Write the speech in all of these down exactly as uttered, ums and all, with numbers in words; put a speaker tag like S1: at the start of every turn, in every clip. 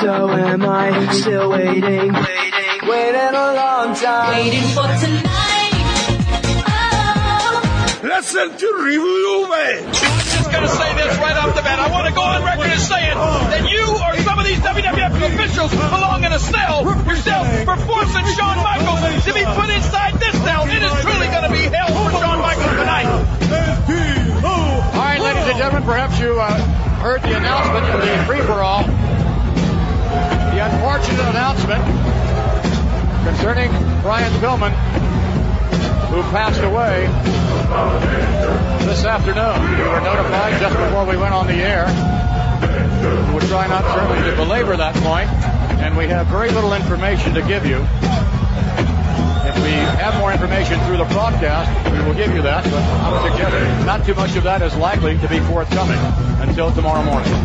S1: So am I still waiting, waiting, waiting a long time, waiting for tonight. Oh.
S2: Listen to Review Away.
S3: I'm just going to say this right off the bat. I want to go on record as saying that you or some of these W W F officials belong in a cell yourself for forcing Shawn Michaels to be put inside this cell. It is truly going to be hell for Shawn Michaels tonight.
S4: All right, ladies and gentlemen, perhaps you uh, heard the announcement of the free-for-all. The unfortunate announcement concerning Brian Pillman, who passed away this afternoon. We were notified just before we went on the air. We'll try not certainly to belabor that point, and we have very little information to give you. If we have more information through the broadcast, we will give you that, but I would suggest not too much of that is likely to be forthcoming until tomorrow morning.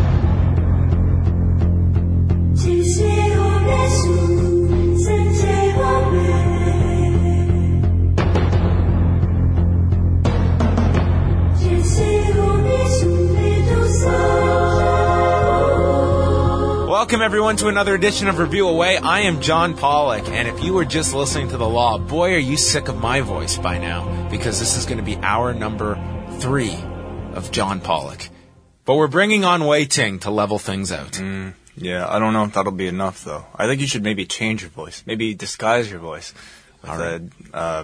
S5: Welcome, everyone, to another edition of Review Away. I am John Pollock, and if you were just listening to The Law, boy, are you sick of my voice by now, because this is going to be hour number three of John Pollock. But we're bringing on Wei Ting to level things out.
S6: Mm, yeah, I don't know if that'll be enough, though. I think you should maybe change your voice, maybe disguise your voice with
S5: All right.
S6: a, uh,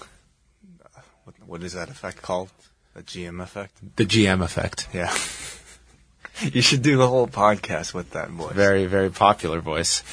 S6: what, what is that effect called? The G M effect?
S5: The G M effect.
S6: Yeah. You should do the whole podcast with that voice.
S5: Very, very popular voice.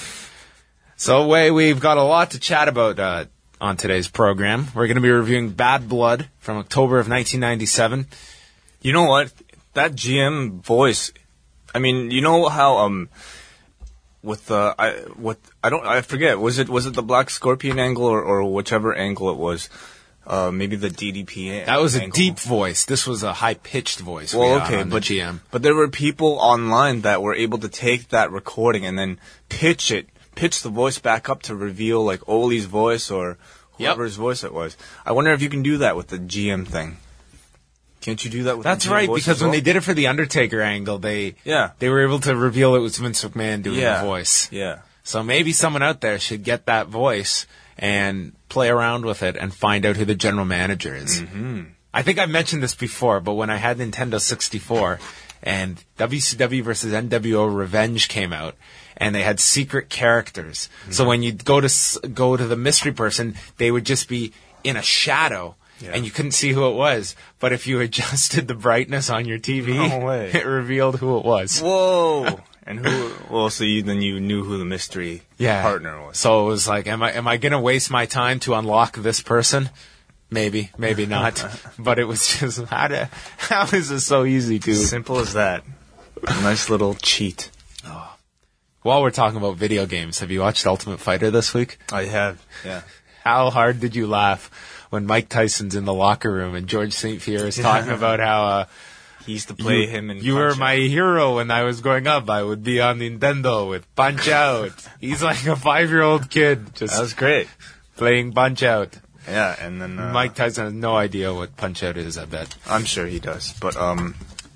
S5: So, Wei, we've got a lot to chat about uh, on today's program. We're going to be reviewing Bad Blood from October of nineteen ninety-seven.
S6: You know what? That G M voice, I mean, you know how, um, with the, I, what, I don't, I forget, was it, was it the Black Scorpion angle or, or whichever angle it was? Uh, maybe the D D P A.
S5: That was a
S6: angle.
S5: deep voice. This was a high-pitched voice.
S6: Well,
S5: we
S6: okay,
S5: on
S6: but
S5: the G M.
S6: But there were people online that were able to take that recording and then pitch it, pitch the voice back up to reveal like Ole's voice or whoever's yep. voice it was. I wonder if you can do that with the G M thing. Can't you do that with
S5: That's
S6: the G M
S5: right,
S6: voice
S5: because
S6: as well?
S5: when they did it for the Undertaker angle, they
S6: yeah.
S5: they were able to reveal it was Vince McMahon doing
S6: yeah.
S5: the voice.
S6: Yeah.
S5: So maybe someone out there should get that voice and play around with it and find out who the general manager is.
S6: Mm-hmm.
S5: I think I've mentioned this before, but when I had Nintendo sixty-four and W C W versus N W O Revenge came out, and they had secret characters. Mm-hmm. So when you go to go to the mystery person, they would just be in a shadow. Yeah. And you couldn't see who it was. But if you adjusted the brightness on your T V,
S6: no way.
S5: It revealed who it was.
S6: Whoa! And who? Well, so you then you knew who the mystery
S5: yeah.
S6: partner was.
S5: So it was like, am I am I going to waste my time to unlock this person? Maybe, maybe not. But it was just how to, how is it so easy to?
S6: Simple as that. A nice little cheat.
S5: Oh. While we're talking about video games, have you watched Ultimate Fighter this week?
S6: I have. Yeah.
S5: How hard did you laugh when Mike Tyson's in the locker room and George Saint Pierre is talking about how uh,
S6: he used to play
S5: you,
S6: him in
S5: You were my hero when I was growing up. I would be on Nintendo with Punch Out. He's like a five-year-old kid. Just
S6: that was great.
S5: Playing Punch Out.
S6: Yeah, and then... Uh,
S5: Mike Tyson has no idea what Punch Out is, I bet.
S6: I'm sure he does. But um,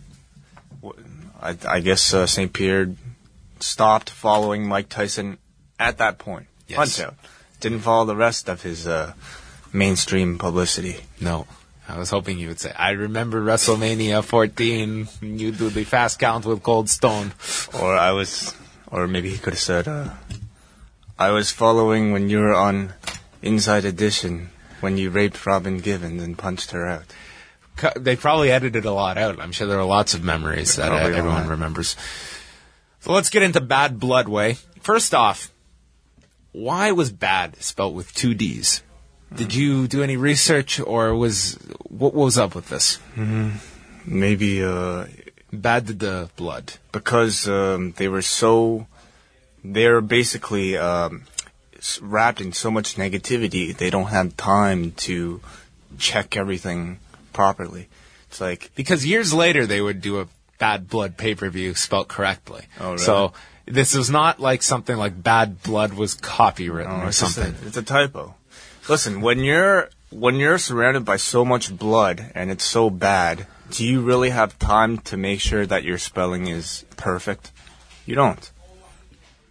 S6: I, I guess uh, Saint Pierre stopped following Mike Tyson at that point.
S5: Yes.
S6: Punch Out. Didn't follow the rest of his uh, mainstream publicity.
S5: No. I was hoping you would say, I remember WrestleMania fourteen, you do the fast count with Cold Stone.
S6: Or I was, or maybe he could have said, uh, I was following when you were on Inside Edition, when you raped Robin Givens and punched her out.
S5: They probably edited a lot out. I'm sure there are lots of memories that uh, everyone remembers. So let's get into Bad Blood, Way. First off, why was bad spelt with two D's? Did you do any research, or was what was up with this?
S6: Mm-hmm. Maybe uh,
S5: Bad the Blood,
S6: because um, they were so they're basically um, wrapped in so much negativity. They don't have time to check everything properly. It's like
S5: because years later they would do a Bad Blood pay-per-view spelt correctly.
S6: Oh, really?
S5: So this was not like something like Bad Blood was copywritten
S6: no,
S5: or
S6: it's
S5: something.
S6: A, it's a typo. Listen, when you're when you're surrounded by so much blood and it's so bad, do you really have time to make sure that your spelling is perfect? You don't.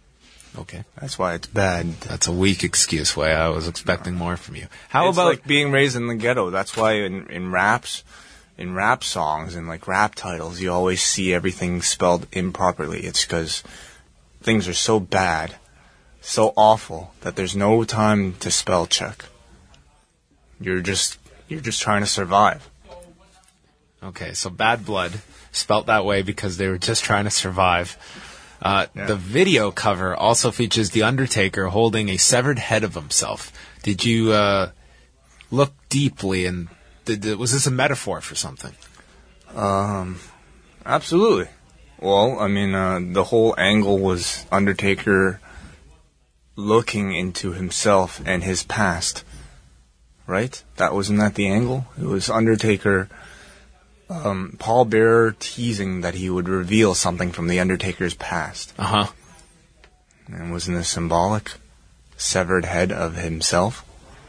S5: Okay.
S6: That's why it's bad.
S5: That's a weak excuse. Way I was expecting more from you. How
S6: it's
S5: about
S6: like being raised in the ghetto? That's why in, in raps, in rap songs and like rap titles, you always see everything spelled improperly. It's because things are so bad, so awful that there's no time to spell check. You're just you're just trying to survive.
S5: Okay, so Bad Blood, spelt that way because they were just trying to survive. Uh,
S6: Yeah.
S5: The video cover also features The Undertaker holding a severed head of himself. Did you uh, look deeply, and did, was this a metaphor for something?
S6: Um, absolutely. Well, I mean, uh, the whole angle was Undertaker looking into himself and his past, right? That wasn't that the angle? It was Undertaker, um, Paul Bearer teasing that he would reveal something from the Undertaker's past.
S5: Uh huh.
S6: And wasn't this symbolic? Severed head of himself?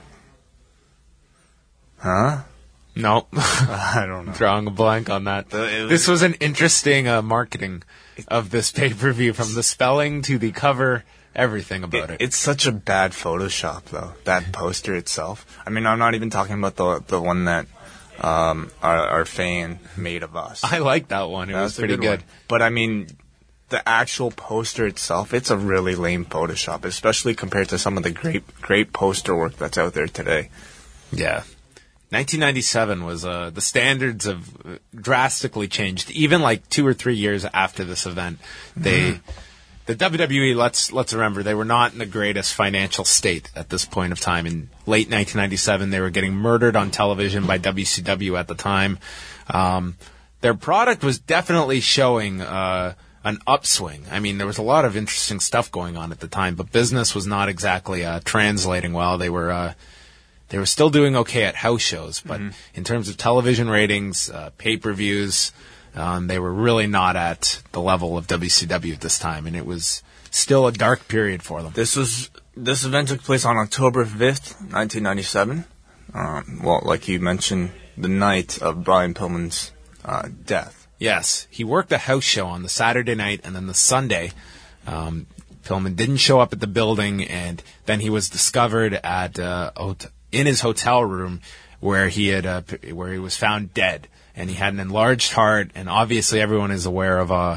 S6: Huh?
S5: No,
S6: I don't know.
S5: drawing a blank on that.
S6: The- it was-
S5: This was an interesting uh, marketing of this pay-per-view, from the spelling to the cover, everything about it.
S6: It, it's such a bad Photoshop, though, that poster itself. I mean, I'm not even talking about the the one that um, our, our fan made of us.
S5: I like that one. It
S6: That
S5: was
S6: a
S5: pretty good.
S6: one. But I mean, the actual poster itself, it's a really lame Photoshop, especially compared to some of the great great poster work that's out there today.
S5: Yeah. nineteen ninety-seven was, uh, the standards have uh, drastically changed. Even like two or three years after this event, they, the W W E, let's, let's remember, they were not in the greatest financial state at this point of time. In late nineteen ninety-seven, they were getting murdered on television by W C W at the time. Um, their product was definitely showing, uh, an upswing. I mean, there was a lot of interesting stuff going on at the time, but business was not exactly, uh, translating well. They were, uh, They were still doing okay at house shows, but in terms of television ratings, uh, pay-per-views, um, they were really not at the level of W C W at this time, and it was still a dark period for them.
S6: This was this event took place on October fifth, nineteen ninety-seven. Um, well, like you mentioned, the night of Brian Pillman's uh, death.
S5: Yes, he worked a house show on the Saturday night, and then the Sunday, um, Pillman didn't show up at the building, and then he was discovered at uh, hot- in his hotel room where he had uh, p- where he was found dead, and he had an enlarged heart, and obviously everyone is aware of uh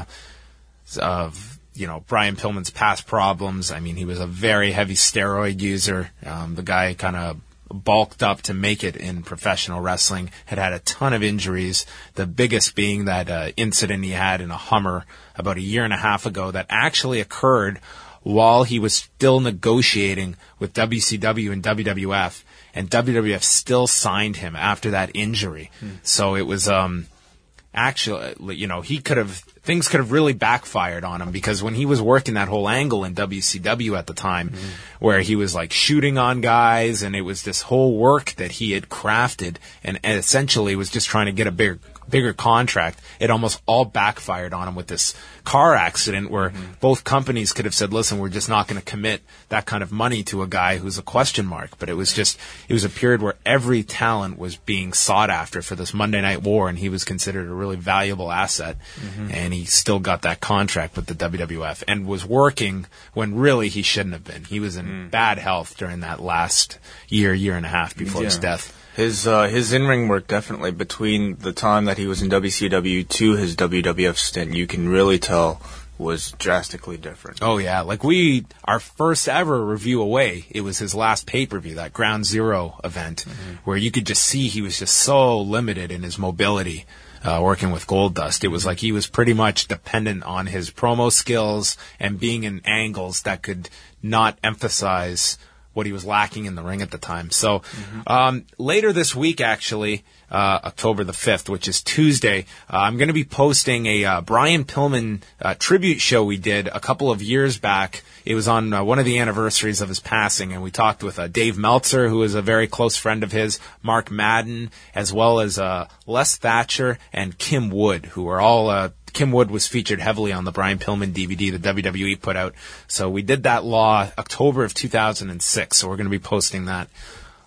S5: of you know Brian Pillman's past problems. I mean, he was a very heavy steroid user. Um, the guy kind of bulked up to make it in professional wrestling, had had a ton of injuries, the biggest being that uh, incident he had in a Hummer about a year and a half ago that actually occurred while he was still negotiating with W C W and W W F, and W W F still signed him after that injury. So it was um actually, you know, he could have, things could have really backfired on him, because when he was working that whole angle in W C W at the time, where he was like shooting on guys, and it was this whole work that he had crafted, and, and essentially was just trying to get a bigger, bigger contract, it almost all backfired on him with this car accident where both companies could have said, listen, we're just not going to commit that kind of money to a guy who's a question mark. But it was just, it was a period where every talent was being sought after for this Monday Night War, and he was considered a really valuable asset. And he still got that contract with the W W F and was working when really he shouldn't have been. He was in bad health during that last year, year and a half before his
S6: Yeah.
S5: death.
S6: His uh, his in-ring work, definitely, between the time that he was in W C W to his W W F stint, you can really tell was drastically different.
S5: Oh yeah, like we, our first ever review away, it was his last pay-per-view, that Ground Zero event, where you could just see he was just so limited in his mobility, uh, working with Goldust. It was like he was pretty much dependent on his promo skills and being in angles that could not emphasize what he was lacking in the ring at the time. So um, later this week, actually, uh, October the fifth, which is Tuesday, uh, I'm going to be posting a uh, Brian Pillman uh, tribute show we did a couple of years back. It was on uh, one of the anniversaries of his passing, and we talked with uh, Dave Meltzer, who is a very close friend of his, Mark Madden, as well as uh, Les Thatcher and Kim Wood, who are all uh, Kim Wood was featured heavily on the Brian Pillman D V D the W W E put out. So we did that law October of two thousand six. So we're going to be posting that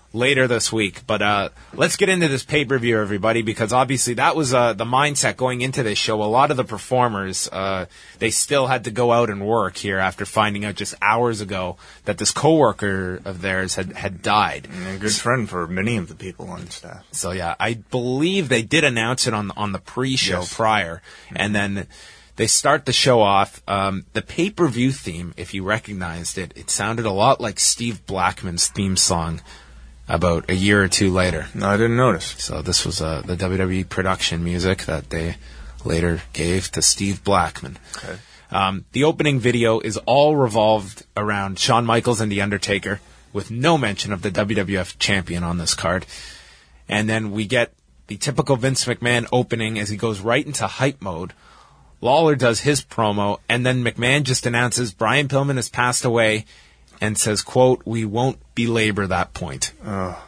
S5: later this week. But uh, let's get into this pay-per-view, everybody, because obviously that was uh, the mindset going into this show. A lot of the performers, uh, they still had to go out and work here after finding out just hours ago that this coworker of theirs had, had died.
S6: And a good friend for many of the people on staff.
S5: So, yeah, I believe they did announce it on, on the pre-show
S6: yes.
S5: prior. Mm-hmm. And then they start the show off. Um, the pay-per-view theme, if you recognized it, it sounded a lot like Steve Blackman's theme song about a year or two later.
S6: No, I didn't notice.
S5: So this was uh, the W W E production music that they later gave to Steve Blackman.
S6: Okay.
S5: Um, the opening video is all revolved around Shawn Michaels and The Undertaker, with no mention of the W W F champion on this card. And then we get the typical Vince McMahon opening as he goes right into hype mode. Lawler does his promo, and then McMahon just announces Brian Pillman has passed away and says, quote, "We won't belabor that point."
S6: Oh,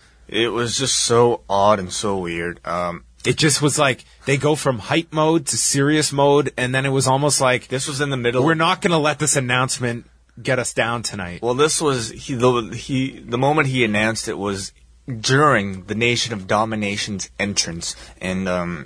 S6: it was just so odd and so weird. Um,
S5: it just was like they go from hype mode to serious mode, and then it was almost like
S6: this was in the middle.
S5: We're not going to let this announcement get us down tonight.
S6: Well, this was he the he the moment he announced it was during the Nation of Domination's entrance, and um,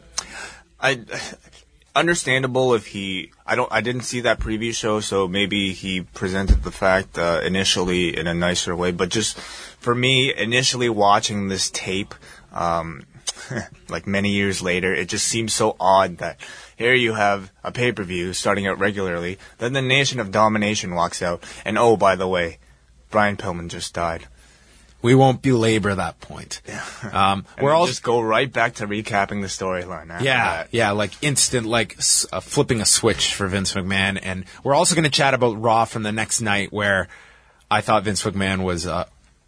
S6: I. Understandable if he, I don't, I didn't see that preview show, so maybe he presented the fact uh, initially in a nicer way. But just for me, initially watching this tape, um, like many years later, it just seems so odd that here you have a pay-per-view starting out regularly, then the Nation of Domination walks out, and oh, by the way, Brian Pillman just died.
S5: We won't belabor that point. Um,
S6: we're all just go right back to recapping the storyline.
S5: Yeah,
S6: that.
S5: yeah, like instant, like uh, flipping a switch for Vince McMahon. And we're also going to chat about Raw from the next night, where I thought Vince McMahon was uh,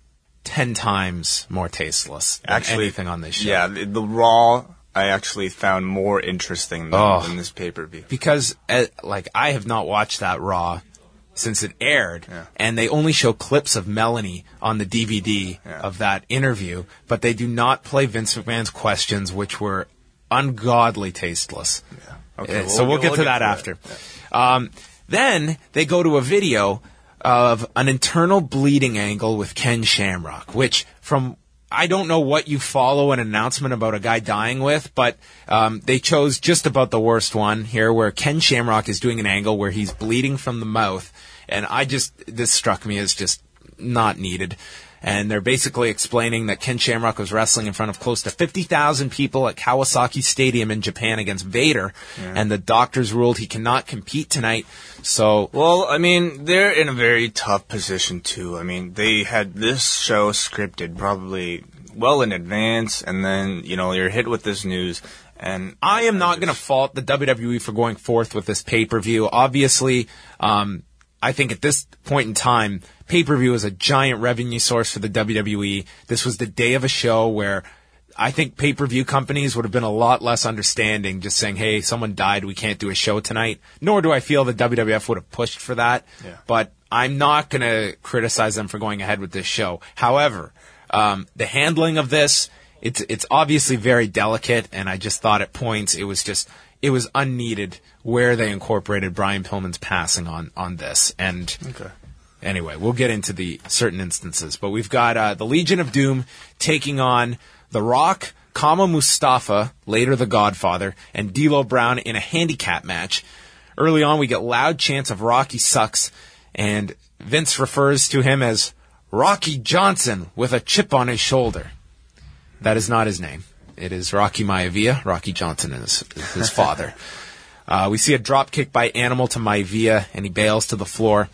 S5: ten times more tasteless than
S6: actually,
S5: anything on this show.
S6: Yeah, the, the Raw I actually found more interesting than,
S5: oh,
S6: than this pay-per-view
S5: because uh, like I have not watched that Raw since it aired,
S6: yeah.
S5: and they only show clips of Melanie on the D V D
S6: yeah.
S5: of that interview, but they do not play Vince McMahon's questions, which were ungodly tasteless.
S6: Yeah.
S5: Okay, uh, so we'll, we'll get we'll to get that to after.
S6: That. Yeah.
S5: Um, then they go to a video of an internal bleeding angle with Ken Shamrock, which from I don't know what you follow an announcement about a guy dying with, but um, they chose just about the worst one here, where Ken Shamrock is doing an angle where he's bleeding from the mouth. And I just, this struck me as just not needed. And they're basically explaining that Ken Shamrock was wrestling in front of close to fifty thousand people at Kawasaki Stadium in Japan against Vader. Yeah. And the doctors ruled he cannot compete tonight. So,
S6: well, I mean, they're in a very tough position too. I mean, they had this show scripted probably well in advance, and then, you know, you're hit with this news. And
S5: I am not going to fault the W W E for going forth with this pay-per-view. Obviously, um, I think at this point in time, pay-per-view is a giant revenue source for the W W E. This was the day of a show where I think pay-per-view companies would have been a lot less understanding, just saying, hey, someone died, we can't do a show tonight. Nor do I feel the W W F would have pushed for that.
S6: Yeah.
S5: But I'm not going to criticize them for going ahead with this show. However, um, the handling of this, it's it's obviously very delicate, and I just thought at points it was just it was unneeded where they incorporated Brian Pillman's passing on on this. And
S6: okay.
S5: Anyway, we'll get into the certain instances, but we've got uh, the Legion of Doom taking on The Rock, Kama Mustafa, later The Godfather, and D'Lo Brown in a handicap match. Early on, we get loud chants of Rocky sucks, and Vince refers to him as Rocky Johnson with a chip on his shoulder. That is not his name. It is Rocky Maivia. Rocky Johnson is, is his father. Uh, we see a drop kick by Animal to Maivia, and he bails to the floor.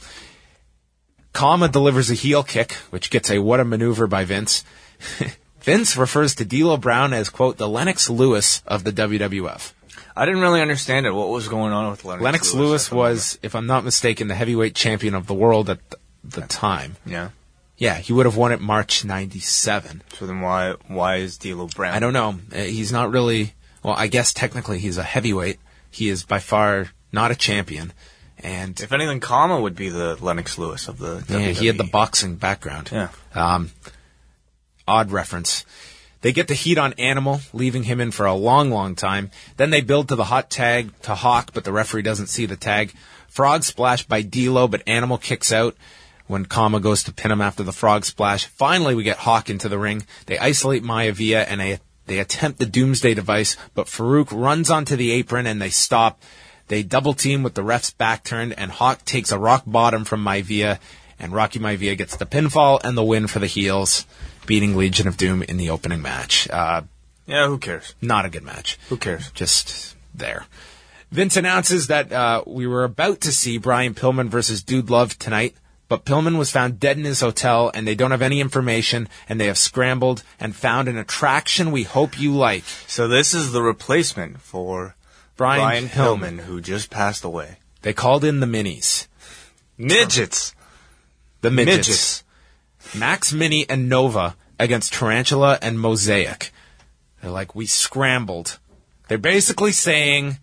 S5: Kama delivers a heel kick, which gets a what a maneuver by Vince. Vince refers to D'Lo Brown as, quote, the Lennox Lewis of the W W F.
S6: I didn't really understand it. What was going on with Lennox,
S5: Lennox
S6: Lewis?
S5: Lewis was, if I'm not mistaken, the heavyweight champion of the world at the, the time.
S6: Yeah.
S5: Yeah, he would have won it March ninety-seven.
S6: So then why why is D'Lo Brown?
S5: I don't know. Uh, he's not really... Well, I guess technically he's a heavyweight. He is by far not a champion. And
S6: if anything, Kama would be the Lennox Lewis of the
S5: yeah,
S6: W W E.
S5: He had the boxing background.
S6: Yeah.
S5: Um, odd reference. They get the heat on Animal, leaving him in for a long, long time. Then they build to the hot tag to Hawk, but the referee doesn't see the tag. Frog splash by D'Lo, but Animal kicks out. when Kama goes to pin him after the frog splash. Finally, we get Hawk into the ring. They isolate Maivia, and they, they attempt the Doomsday device, but Farouk runs onto the apron, and they stop. They double team with the ref's back turned, and Hawk takes a rock bottom from Maivia, and Rocky Maivia gets the pinfall and the win for the heels, beating Legion of Doom in the opening match. Uh,
S6: yeah, who cares?
S5: Not a good match.
S6: Who cares?
S5: Just there. Vince announces that uh, we were about to see Brian Pillman versus Dude Love tonight, but Pillman was found dead in his hotel, and they don't have any information, and they have scrambled and found an attraction we hope you like.
S6: So this is the replacement for
S5: Brian,
S6: Brian
S5: Pillman,
S6: Pillman, who just passed away.
S5: They called in the minis.
S6: Midgets.
S5: The midgets.
S6: Midgets.
S5: Max Mini and Nova against Tarantula and Mosaic. They're like, we scrambled. They're basically saying,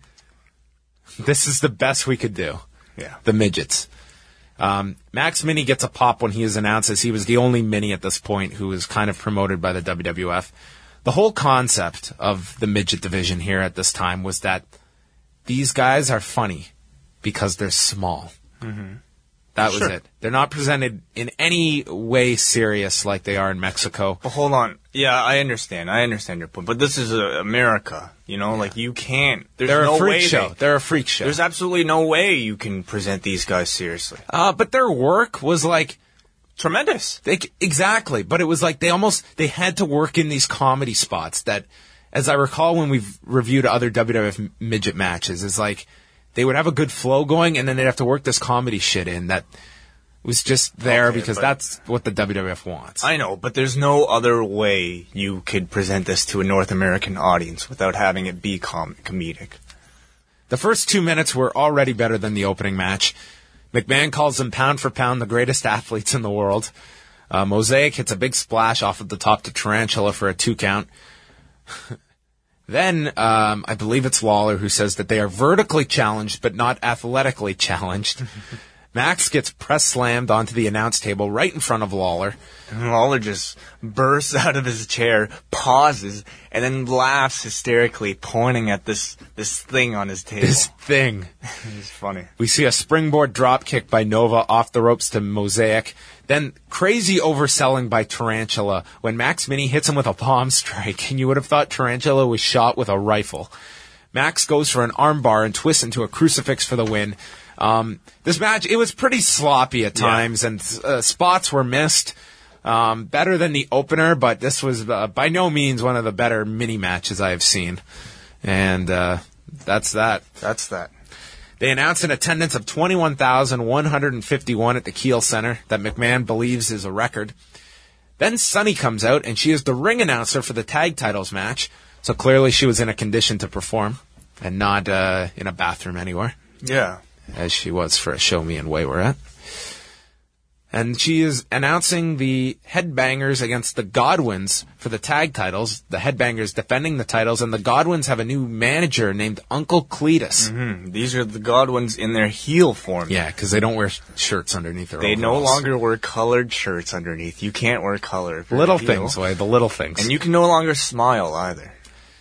S5: this is the best we could do.
S6: Yeah.
S5: The midgets. Um, Max Mini gets a pop when he is announced, as he was the only mini at this point who was kind of promoted by the W W F. The whole concept of the midget division here at this time was that these guys are funny because they're small.
S6: Mm-hmm.
S5: That was
S6: Sure.
S5: it. They're not presented in any way serious like they are in Mexico.
S6: But hold on. Yeah, I understand. I understand your point. But this is uh, America. You know, like you can't. There's
S5: They're
S6: no
S5: a freak
S6: way
S5: show.
S6: They,
S5: They're a freak show.
S6: there's absolutely no way you can present these guys seriously.
S5: Uh, but their work was like
S6: Tremendous.
S5: they exactly. But it was like they almost they had to work in these comedy spots that, as I recall when we've reviewed other W W F midget matches, is like they would have a good flow going, and then they'd have to work this comedy shit in that was just there
S6: Okay,
S5: because
S6: but-
S5: that's what the W W F wants.
S6: I know, but there's no other way you could present this to a North American audience without having it be com- comedic.
S5: The first two minutes were already better than the opening match. McMahon calls them pound for pound the greatest athletes in the world. Uh, Mosaic hits a big splash off of the top to Tarantula for a two count. Then, um, I believe it's Lawler who says that they are vertically challenged but not athletically challenged. Max gets press slammed onto the announce table right in front of Lawler.
S6: And Lawler just bursts out of his chair, pauses, and then laughs hysterically, pointing at this this thing on his table.
S5: This thing.
S6: It's funny.
S5: We see a springboard drop kick by Nova off the ropes to Mosaic. Then crazy overselling by Tarantula when Max Mini hits him with a palm strike, and you would have thought Tarantula was shot with a rifle. Max goes for an armbar and twists into a crucifix for the win. Um, this match, it was pretty sloppy at times, yeah. and uh, spots were missed. Um, better than the opener, but this was uh, by no means one of the better mini matches I have seen. And uh, that's that.
S6: That's that.
S5: They announced an attendance of twenty-one thousand one hundred fifty-one at the Kiel Center that McMahon believes is a record. Then Sunny comes out, and she is the ring announcer for the tag titles match. So clearly she was in a condition to perform and not uh, in a bathroom anywhere.
S6: Yeah.
S5: As she was for a show me and Way we're at. And she is announcing the Headbangers against the Godwins for the tag titles. The Headbangers defending the titles, and the Godwins have a new manager named Uncle Cletus.
S6: Mm-hmm. These are the Godwins in their heel form.
S5: Yeah, because they don't wear sh- shirts underneath their
S6: They
S5: overalls.
S6: no longer wear colored shirts underneath. You can't wear color. if you're
S5: Little
S6: a heel.
S5: things, Way, the little things.
S6: And you can no longer smile either.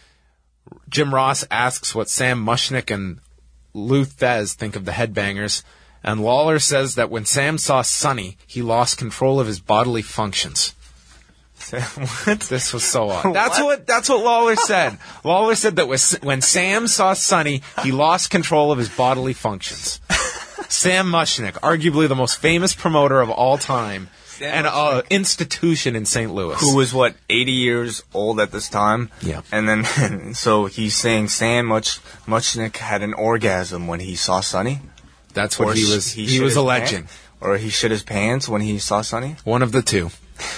S5: Jim Ross asks what Sam Mushnick and Lou Thez think of the Headbangers, and Lawler says that when Sam saw Sunny, he lost control of his bodily functions.
S6: What?
S5: This was so odd. That's
S6: What?
S5: what that's what Lawler said. Lawler said that was, when Sam saw Sunny, he lost control of his bodily functions. Sam Mushnick, arguably the most famous promoter of all time, and an institution in Saint Louis.
S6: Who was, what, eighty years old at this time?
S5: Yeah.
S6: And then, so he's saying Sam Much, Muchnick had an orgasm when he saw Sonny?
S5: That's what
S6: Or
S5: he
S6: sh-
S5: was. He,
S6: shit
S5: was
S6: his
S5: alleging.
S6: pants? Or he shit his pants when he saw Sonny?
S5: One of the two.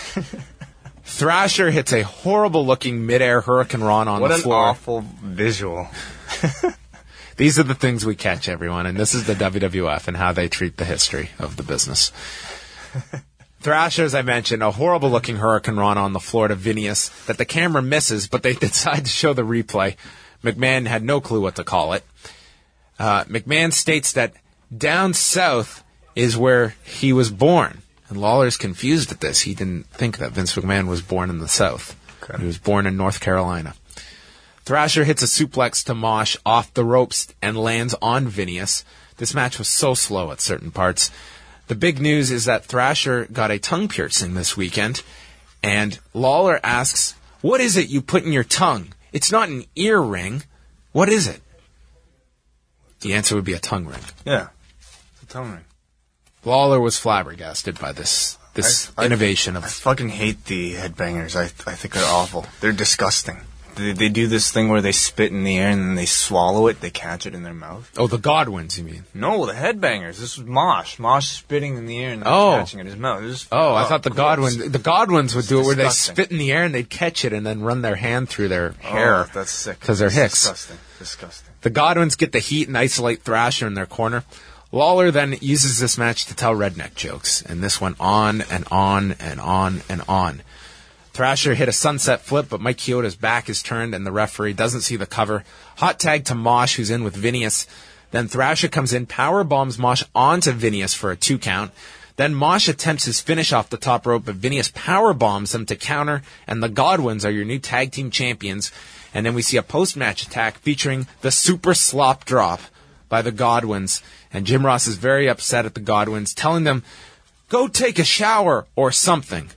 S5: Thrasher hits a horrible-looking midair Hurricane Ron on
S6: What
S5: the
S6: an
S5: floor.
S6: awful visual.
S5: These are the things we catch, everyone, and this is the W W F and how they treat the history of the business. Thrasher, as I mentioned, a horrible-looking Hurricane Ron on the floor to Vinius that the camera misses, but they decide to show the replay. McMahon had no clue what to call it. Uh, McMahon states that down south is where he was born. And Lawler's confused at this. He didn't think that Vince McMahon was born in the south.
S6: Okay.
S5: He was born in North Carolina. Thrasher hits a suplex to Mosh off the ropes and lands on Vinius. This match was so slow at certain parts. The big news is that Thrasher got a tongue piercing this weekend, and Lawler asks, "What is it you put in your tongue? It's not an ear ring. What is it?" The answer would be a tongue ring.
S6: Yeah, it's a tongue ring.
S5: Lawler was flabbergasted by this this
S6: I, I,
S5: innovation of.
S6: I fucking hate the headbangers. I I think they're awful. They're disgusting. They, they do this thing where they spit in the air and then they swallow it. They catch it in their mouth.
S5: Oh, the Godwins, you mean?
S6: No, the headbangers. This was Mosh. Mosh spitting in the air and
S5: oh.
S6: catching it in his mouth. Just,
S5: oh, I
S6: oh,
S5: thought the
S6: gross.
S5: Godwins. The Godwins would do it where they
S6: disgusting.
S5: spit in the air and they'd catch it and then run their hand through their hair.
S6: Oh, that's sick.
S5: Because they're hicks.
S6: Disgusting. Disgusting.
S5: The Godwins get the heat and isolate Thrasher in their corner. Lawler then uses this match to tell redneck jokes, and this went on and on and on and on. Thrasher hit a sunset flip, but Mike Chioda's back is turned and the referee doesn't see the cover. Hot tag to Mosh, who's in with Vinius. Then Thrasher comes in, power bombs Mosh onto Vinius for a two count. Then Mosh attempts his finish off the top rope, but Vinius power bombs him to counter, and the Godwins are your new tag team champions. And then we see a post-match attack featuring the super slop drop by the Godwins. And Jim Ross is very upset at the Godwins, telling them, "Go take a shower or something."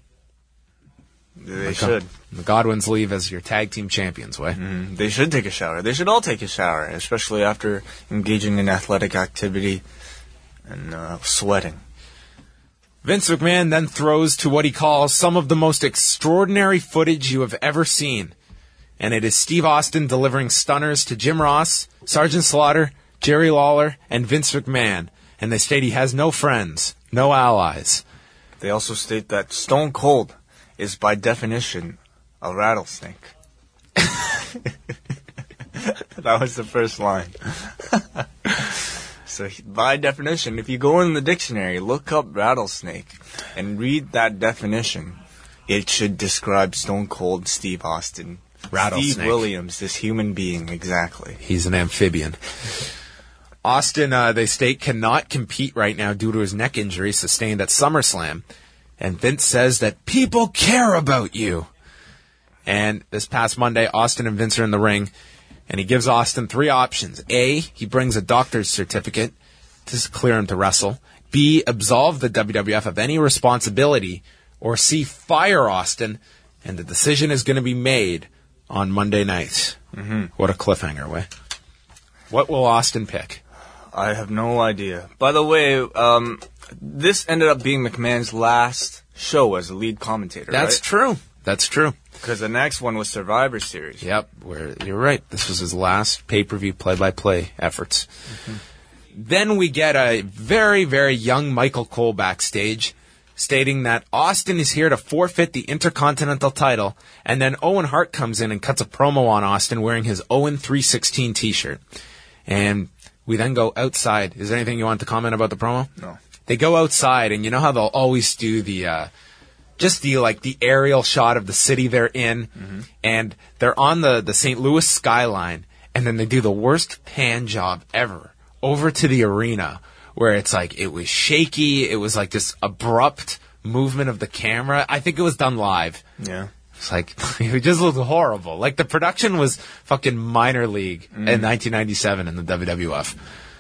S6: They should.
S5: The Godwins leave as your tag team champions, way.
S6: Mm, they should take a shower. They should all take a shower, especially after engaging in athletic activity and uh, sweating.
S5: Vince McMahon then throws to what he calls some of the most extraordinary footage you have ever seen. And it is Steve Austin delivering stunners to Jim Ross, Sergeant Slaughter, Jerry Lawler, and Vince McMahon. And they state he has no friends, no allies.
S6: They also state that Stone Cold is by definition a rattlesnake. That was the first line. So by definition, if you go in the dictionary, look up rattlesnake, and read that definition, it should describe Stone Cold Steve Austin.
S5: Rattlesnake.
S6: Steve Williams, this human being, exactly.
S5: He's an amphibian. Austin, uh, they state, cannot compete right now due to his neck injury sustained at SummerSlam. And Vince says that people care about you. And this past Monday, Austin and Vince are in the ring, and he gives Austin three options. A, he brings a doctor's certificate to clear him to wrestle. B, absolve the W W F of any responsibility. Or C, fire Austin, and the decision is going to be made on Monday night.
S6: Mm-hmm.
S5: What a cliffhanger, way. What will Austin pick?
S6: I have no idea. By the way, um, this ended up being McMahon's last show as a lead commentator,
S5: That's
S6: right?
S5: true. That's true.
S6: Because the next one was Survivor Series.
S5: Yep, where you're right. This was his last pay-per-view play-by-play efforts. Mm-hmm. Then we get a very, very young Michael Cole backstage stating that Austin is here to forfeit the Intercontinental title, and then Owen Hart comes in and cuts a promo on Austin wearing his Owen three sixteen t-shirt. And we then go outside. Is there anything you want to comment about the promo?
S6: No.
S5: They go outside, and you know how they'll always do the, uh, just the, like, the aerial shot of the city they're in, mm-hmm. and they're on the, the Saint Louis skyline, and then they do the worst pan job ever over to the arena, where it's like, it was shaky, it was like this abrupt movement of the camera. I think it was done live.
S6: Yeah.
S5: It's like, it just looked horrible. Like, the production was fucking minor league mm. in nineteen ninety-seven in the W W F.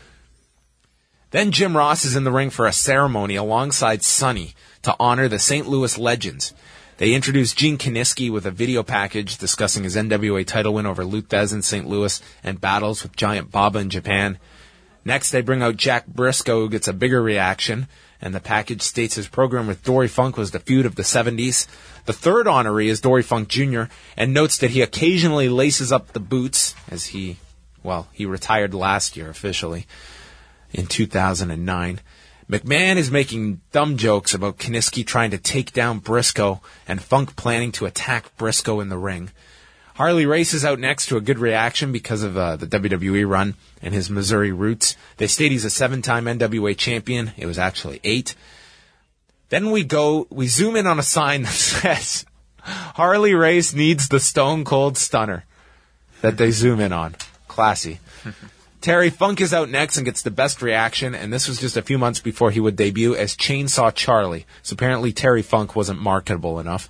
S5: Then Jim Ross is in the ring for a ceremony alongside Sonny to honor the Saint Louis legends. They introduce Gene Kiniski with a video package discussing his N W A title win over Lou Thesz in Saint Louis and battles with Giant Baba in Japan. Next, they bring out Jack Briscoe, who gets a bigger reaction, and the package states his program with Dory Funk was the feud of the seventies. The third honoree is Dory Funk Junior, and notes that he occasionally laces up the boots, as he, well, he retired last year officially in two thousand nine. McMahon is making dumb jokes about Kiniski trying to take down Briscoe and Funk planning to attack Briscoe in the ring. Harley Race is out next to a good reaction because of uh, the W W E run and his Missouri roots. They state he's a seven-time N W A champion. It was actually eight. Then we go, we zoom in on a sign that says, Harley Race needs the Stone Cold Stunner that they zoom in on. Classy. Terry Funk is out next and gets the best reaction, and this was just a few months before he would debut as Chainsaw Charlie. So apparently Terry Funk wasn't marketable enough.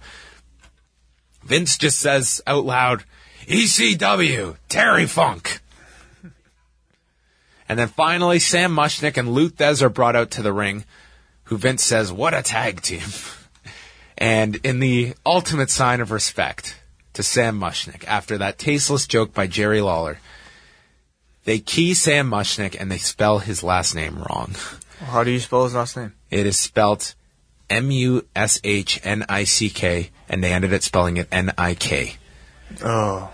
S5: Vince just says out loud, E C W, Terry Funk. And then finally, Sam Mushnick and Lou Thesz are brought out to the ring. who Vince says, "What a tag team." And in the ultimate sign of respect to Sam Mushnick, after that tasteless joke by Jerry Lawler, they key Sam Mushnick and they spell his last name wrong.
S6: How do you spell his last name?
S5: It is spelled M U S H N I C K, and they ended up spelling it N I K.
S6: Oh.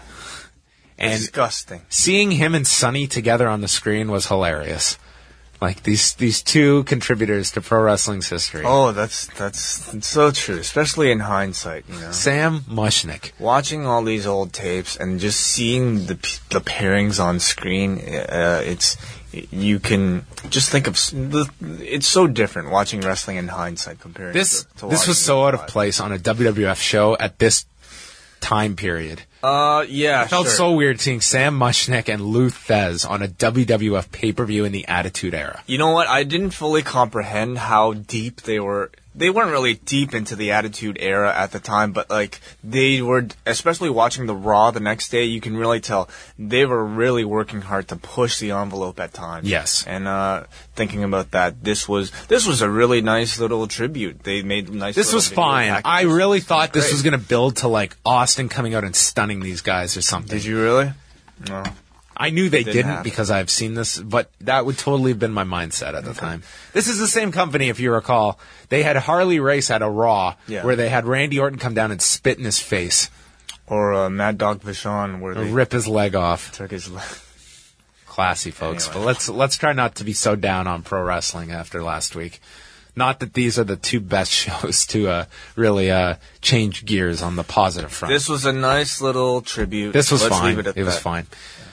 S5: And
S6: disgusting.
S5: Seeing him and Sonny together on the screen was hilarious. Like, these these two contributors to pro wrestling's history.
S6: Oh, that's, that's that's so true, especially in hindsight, you know.
S5: Sam Mushnick.
S6: Watching all these old tapes and just seeing the the pairings on screen, uh, it's you can just think of the, it's so different watching wrestling in hindsight compared
S5: this
S6: to, to
S5: this was so out of place on a W W F show at this time period.
S6: Uh, yeah,
S5: It felt
S6: sure.
S5: so weird seeing Sam Mushnick and Lou Thez on a W W F pay-per-view in the Attitude Era.
S6: You know what? I didn't fully comprehend how deep they were. They weren't really deep into the Attitude Era at the time, but like they were, especially watching the Raw the next day, you can really tell they were really working hard to push the envelope at times.
S5: Yes.
S6: And uh, thinking about that, this was this was a really nice little tribute. They made nice.
S5: This
S6: little
S5: was
S6: video
S5: fine.
S6: packages.
S5: I really thought this
S6: Great.
S5: was going to build to like Austin coming out and stunning these guys or something.
S6: Did you really? No.
S5: I knew they
S6: Didn't
S5: didn't
S6: happen.
S5: because I've seen this, but that would totally have been my mindset at the time. This is the same company, if you recall. They had Harley Race at a Raw
S6: Yeah.
S5: where they had Randy Orton come down and spit in his face,
S6: Or uh, Mad Dog Vachon, where
S5: or
S6: they
S5: rip his leg off.
S6: took his leg.
S5: Classy, folks.
S6: Anyway.
S5: But let's let's try not to be so down on pro wrestling after last week. Not that these are the two best shows to uh, really uh, change gears on the positive front.
S6: This was a nice little tribute.
S5: This was
S6: Let's
S5: fine.
S6: Leave it at
S5: it was
S6: that.
S5: fine.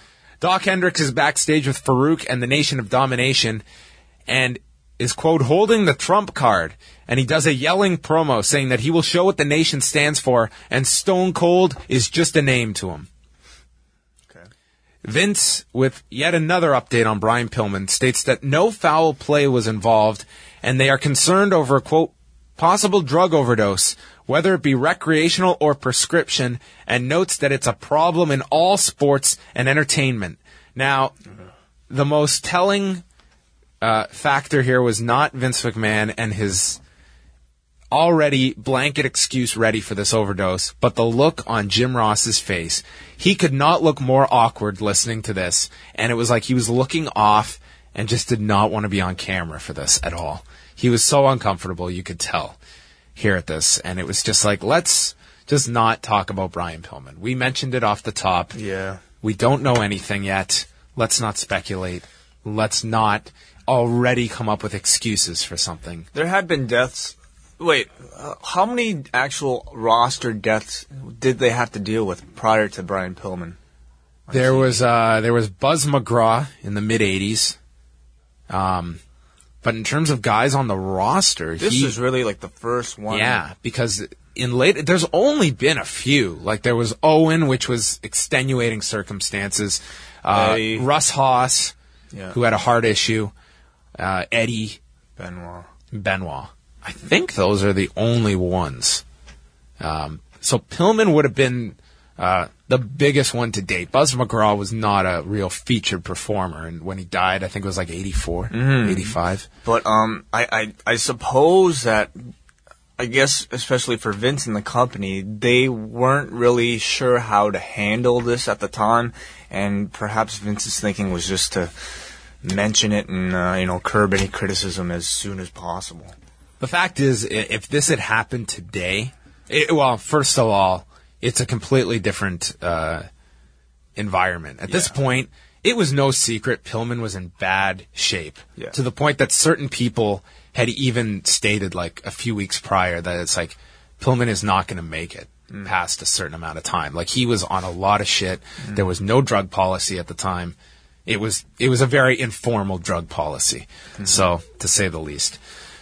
S5: Doc Hendricks is backstage with Farouk and the Nation of Domination and is, quote, holding the trump card. And he does a yelling promo saying that he will show what the Nation stands for and Stone Cold is just a name to him.
S6: Okay.
S5: Vince, with yet another update on Brian Pillman, states that no foul play was involved and they are concerned over, quote, possible drug overdose, whether it be recreational or prescription, and notes that it's a problem in all sports and entertainment. Now, the most telling uh, factor here was not Vince McMahon and his already blanket excuse ready for this overdose, but the look on Jim Ross's face. He could not look more awkward listening to this, and it was like he was looking off and just did not want to be on camera for this at all. He was so uncomfortable, you could tell here at this, and it was just like, let's just not talk about Brian Pillman. We mentioned it off the top.
S6: Yeah.
S5: We don't know anything yet. Let's not speculate. Let's not already come up with excuses for something.
S6: There had been deaths. Wait, uh, how many actual roster deaths did they have to deal with prior to Brian Pillman?
S5: There was uh, there was Buzz McGraw in the mid eighties. Um, but in terms of guys on the roster,
S6: This
S5: he,
S6: is really like the first one.
S5: yeah, because in late there's only been a few. Like there was Owen, which was extenuating circumstances. Uh,
S6: Hey.
S5: Russ Haas,
S6: Yeah.
S5: who had a heart issue. Uh, Eddie
S6: Benoit.
S5: Benoit. I think those are the only ones. Um, so Pillman would have been uh, the biggest one to date. Buzz McGraw was not a real featured performer, and when he died, I think it was like eighty-four, eighty-five.
S6: But um, I, I I suppose that I guess especially for Vince and the company, they weren't really sure how to handle this at the time, and perhaps Vince's thinking was just to mention it and uh, you know curb any criticism as soon as possible.
S5: The fact is, i- if this had happened today, it, well, first of all, it's a completely different uh, environment. At this
S6: Yeah.
S5: point, it was no secret Pillman was in bad shape.
S6: Yeah.
S5: To the point that certain people had even stated, like, a few weeks prior that it's like, Pillman is not going to make it past a certain amount of time. Like, he was on a lot of shit. There was no drug policy at the time. It was it was a very informal drug policy, so to say the least.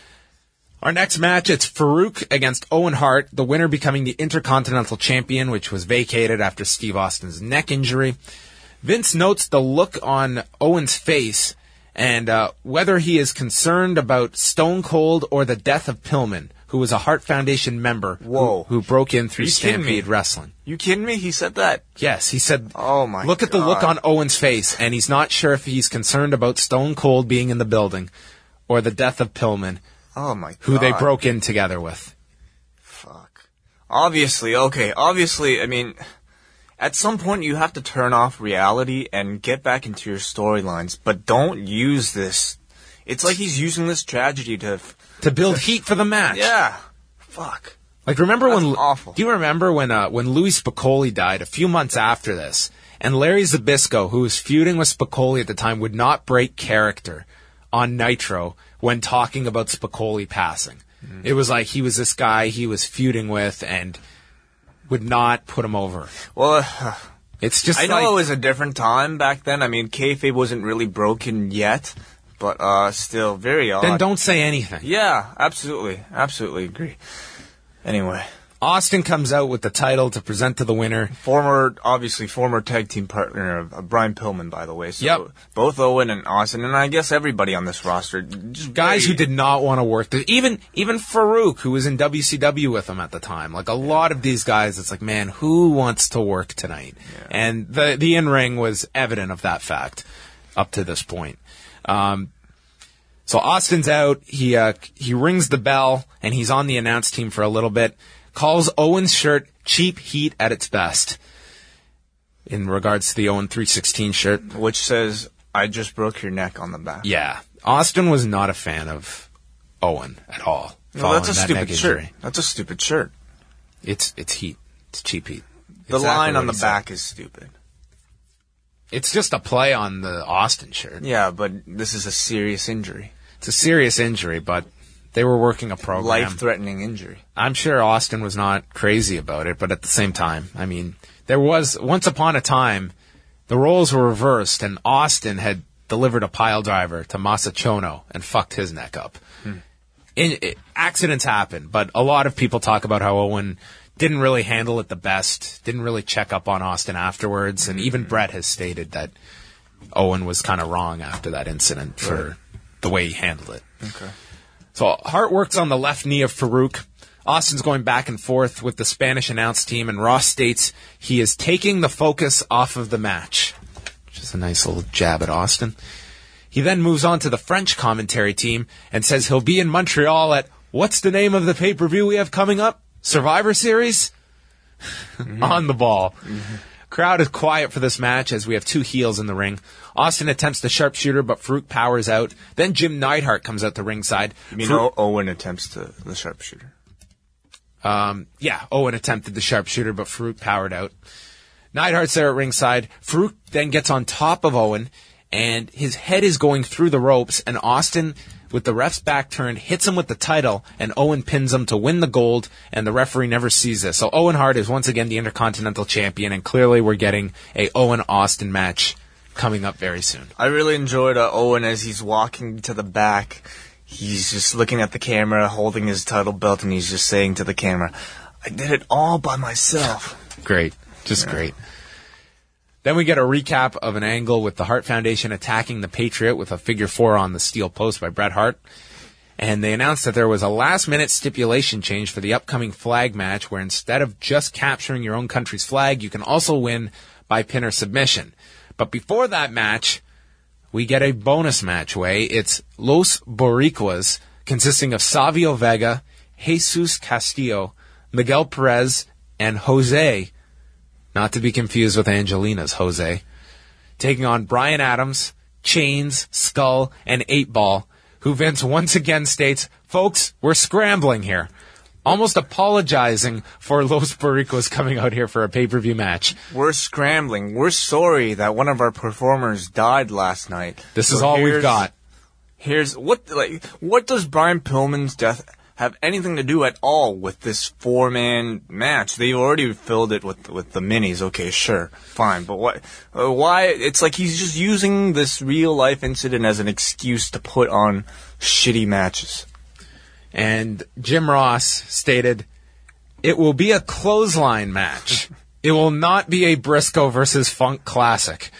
S5: Our next match, it's Farouk against Owen Hart, the winner becoming the Intercontinental Champion, which was vacated after Steve Austin's neck injury. Vince notes the look on Owen's face and uh, whether he is concerned about Stone Cold or the death of Pillman, who was a Hart Foundation member
S6: Whoa.
S5: Who, who broke in through
S6: Are you kidding me?
S5: Stampede Wrestling.
S6: You kidding me? He said that.
S5: Yes, he said,
S6: Oh, my
S5: look at the look
S6: God.
S5: on Owen's face, and he's not sure if he's concerned about Stone Cold being in the building or the death of Pillman.
S6: Oh, my God.
S5: Who they broke in together with.
S6: Fuck. Obviously, okay, obviously, I mean, at some point you have to turn off reality and get back into your storylines, but don't use this. It's like he's using this tragedy to...
S5: To build to, heat for the match.
S6: Yeah. Fuck.
S5: Like, remember
S6: That's
S5: when...
S6: awful.
S5: Do you remember when uh, when Louis Spicolli died a few months after this, and Larry Zbyszko, who was feuding with Spicolli at the time, would not break character on Nitro when talking about Spicolli passing. Mm. It was like he was this guy he was feuding with and would not put him over.
S6: Well, uh,
S5: it's just
S6: I
S5: like,
S6: know it was a different time back then. I mean, kayfabe wasn't really broken yet, but uh, still very odd.
S5: Then don't say anything.
S6: Yeah, absolutely. Absolutely agree. Anyway.
S5: Austin comes out with the title to present to the winner.
S6: Former, obviously, former tag team partner of uh, Brian Pillman, by the way. So
S5: yep.
S6: Both Owen and Austin, and I guess everybody on this roster. Just
S5: Guys
S6: very...
S5: who did not want to work. The, even even Farouk, who was in W C W with him at the time. Like, a lot of these guys, it's like, man, who wants to work tonight? Yeah. And the, the in-ring was evident of that fact up to this point. Um, so Austin's out. He, uh, he rings the bell, and he's on the announce team for a little bit. Calls Owen's shirt cheap heat at its best in regards to the Owen three sixteen shirt.
S6: Which says, I just broke your neck on the back.
S5: Yeah. Austin was not a fan of Owen at all.
S6: No, that's a
S5: that
S6: stupid shirt. That's a stupid shirt.
S5: It's it's heat. It's cheap heat.
S6: The exactly line on the back said. Is stupid.
S5: It's just a play on the Austin shirt.
S6: Yeah, but this is a serious injury.
S5: It's a serious injury, but... They were working a program.
S6: Life-threatening injury.
S5: I'm sure Austin was not crazy about it, but at the same time, I mean, there was, once upon a time, the roles were reversed, and Austin had delivered a pile driver to Masachono and fucked his neck up. Hmm. In, it, accidents happen, but a lot of people talk about how Owen didn't really handle it the best, didn't really check up on Austin afterwards, and even Brett has stated that Owen was kind of wrong after that incident for right. the way he handled it.
S6: Okay.
S5: So Hart works on the left knee of Farouk. Austin's going back and forth with the Spanish announce team, and Ross states he is taking the focus off of the match, which is a nice little jab at Austin. He then moves on to the French commentary team and says he'll be in Montreal at, what's the name of the pay-per-view we have coming up? Survivor Series? Mm-hmm. On the ball. Mm-hmm. Crowd is quiet for this match as we have two heels in the ring. Austin attempts the sharpshooter, but Farouk powers out. Then Jim Neidhart comes out to ringside.
S6: You mean Farouk- Owen attempts to, the sharpshooter?
S5: Um, yeah, Owen attempted the sharpshooter, but Farouk powered out. Neidhart's there at ringside. Farouk then gets on top of Owen, and his head is going through the ropes, and Austin, with the ref's back turned, hits him with the title, and Owen pins him to win the gold, and the referee never sees this. So Owen Hart is once again the Intercontinental Champion, and clearly we're getting a Owen-Austin match coming up very soon.
S6: I really enjoyed uh, Owen as he's walking to the back. He's just looking at the camera, holding his title belt, and he's just saying to the camera, I did it all by myself.
S5: Great. Just yeah. great. Then we get a recap of an angle with the Hart Foundation attacking the Patriot with a figure four on the steel post by Bret Hart. And they announced that there was a last-minute stipulation change for the upcoming flag match where instead of just capturing your own country's flag, you can also win by pin or submission. But before that match, we get a bonus match way. It's Los Boricuas, consisting of Savio Vega, Jesus Castillo, Miguel Perez, and Jose, not to be confused with Angelina's Jose, taking on Brian Adams, Chains, Skull, and eight ball, who Vince once again states, folks, we're scrambling here. Almost apologizing for Los Boricuas coming out here for a pay-per-view match.
S6: We're scrambling. We're sorry that one of our performers died last night.
S5: This so is all we've got.
S6: Here's what, like, what does Brian Pillman's death have anything to do at all with this four-man match? They've already filled it with with the minis. Okay, sure, fine, but what? Uh, why? It's like he's just using this real-life incident as an excuse to put on shitty matches.
S5: And Jim Ross stated, it will be a clothesline match. It will not be a Briscoe versus Funk classic.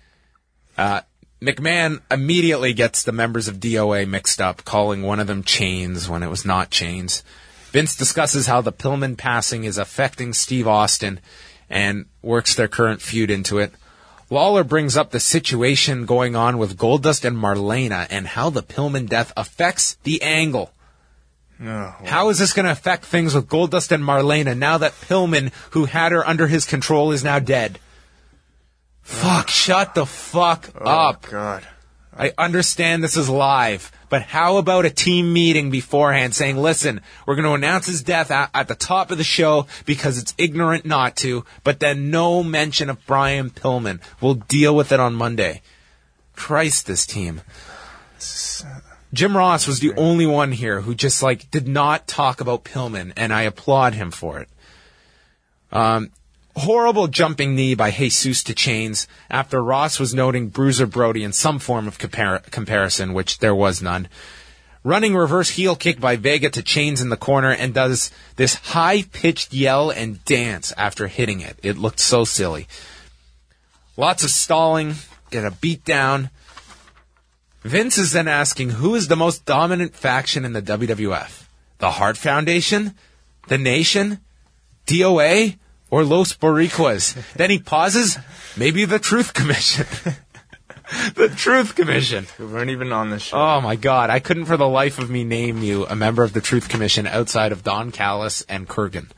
S5: Uh, McMahon immediately gets the members of D O A mixed up, calling one of them Chains when it was not Chains. Vince discusses how the Pillman passing is affecting Steve Austin and works their current feud into it. Lawler brings up the situation going on with Goldust and Marlena and how the Pillman death affects the angle.
S6: Oh, wow.
S5: How is this going to affect things with Goldust and Marlena now that Pillman, who had her under his control, is now dead? Fuck, shut the fuck
S6: oh,
S5: up.
S6: God.
S5: I understand this is live, but how about a team meeting beforehand saying, listen, we're going to announce his death at, at the top of the show because it's ignorant not to, but then no mention of Brian Pillman. We'll deal with it on Monday. Christ, this team. Jim Ross was the only one here who just, like, did not talk about Pillman, and I applaud him for it. Um... Horrible jumping knee by Jesus to Chains after Ross was noting Bruiser Brody in some form of compar- comparison, which there was none. Running reverse heel kick by Vega to Chains in the corner and does this high-pitched yell and dance after hitting it. It looked so silly. Lots of stalling, get a beat down. Vince is then asking who is the most dominant faction in the W W F? The Hart Foundation? The Nation? D O A? Or Los Boricuas. Then he pauses. Maybe the Truth Commission. The Truth Commission.
S6: We weren't even on the show.
S5: Oh, my God. I couldn't for the life of me name you a member of the Truth Commission outside of Don Callis and Kurgan.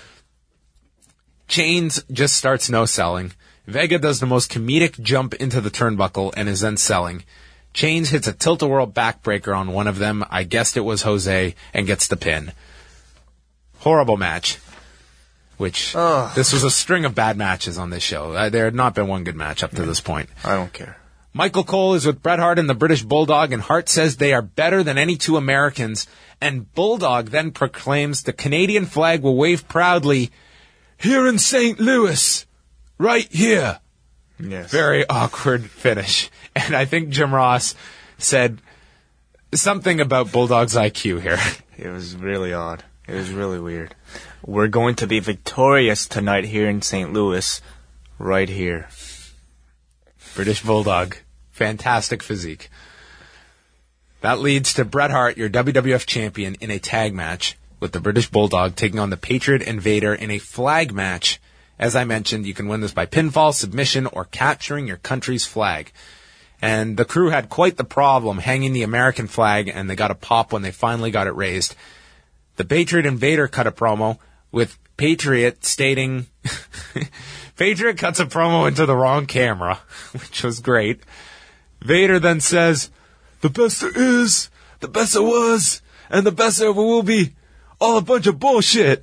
S5: Chains just starts no-selling. Vega does the most comedic jump into the turnbuckle and is then selling. Chains hits a tilt-a-whirl backbreaker on one of them. I guessed it was Jose, and gets the pin. Horrible match. Which,
S6: Ugh.
S5: This was a string of bad matches on this show. Uh, there had not been one good match up to this point.
S6: I don't care.
S5: Michael Cole is with Bret Hart and the British Bulldog, and Hart says they are better than any two Americans, and Bulldog then proclaims the Canadian flag will wave proudly, here in Saint Louis, right here.
S6: Yes.
S5: Very awkward finish. And I think Jim Ross said something about Bulldog's I Q here.
S6: It was really odd. It was really weird. We're going to be victorious tonight here in Saint Louis, right here.
S5: British Bulldog. Fantastic physique. That leads to Bret Hart, your W W F champion, in a tag match with the British Bulldog taking on the Patriot and Vader in a flag match. As I mentioned, you can win this by pinfall, submission, or capturing your country's flag. And the crew had quite the problem hanging the American flag, and they got a pop when they finally got it raised. The Patriot and Vader cut a promo with Patriot stating, Patriot cuts a promo into the wrong camera, which was great. Vader then says, the best there is, the best there was, and the best there ever will be, all a bunch of bullshit.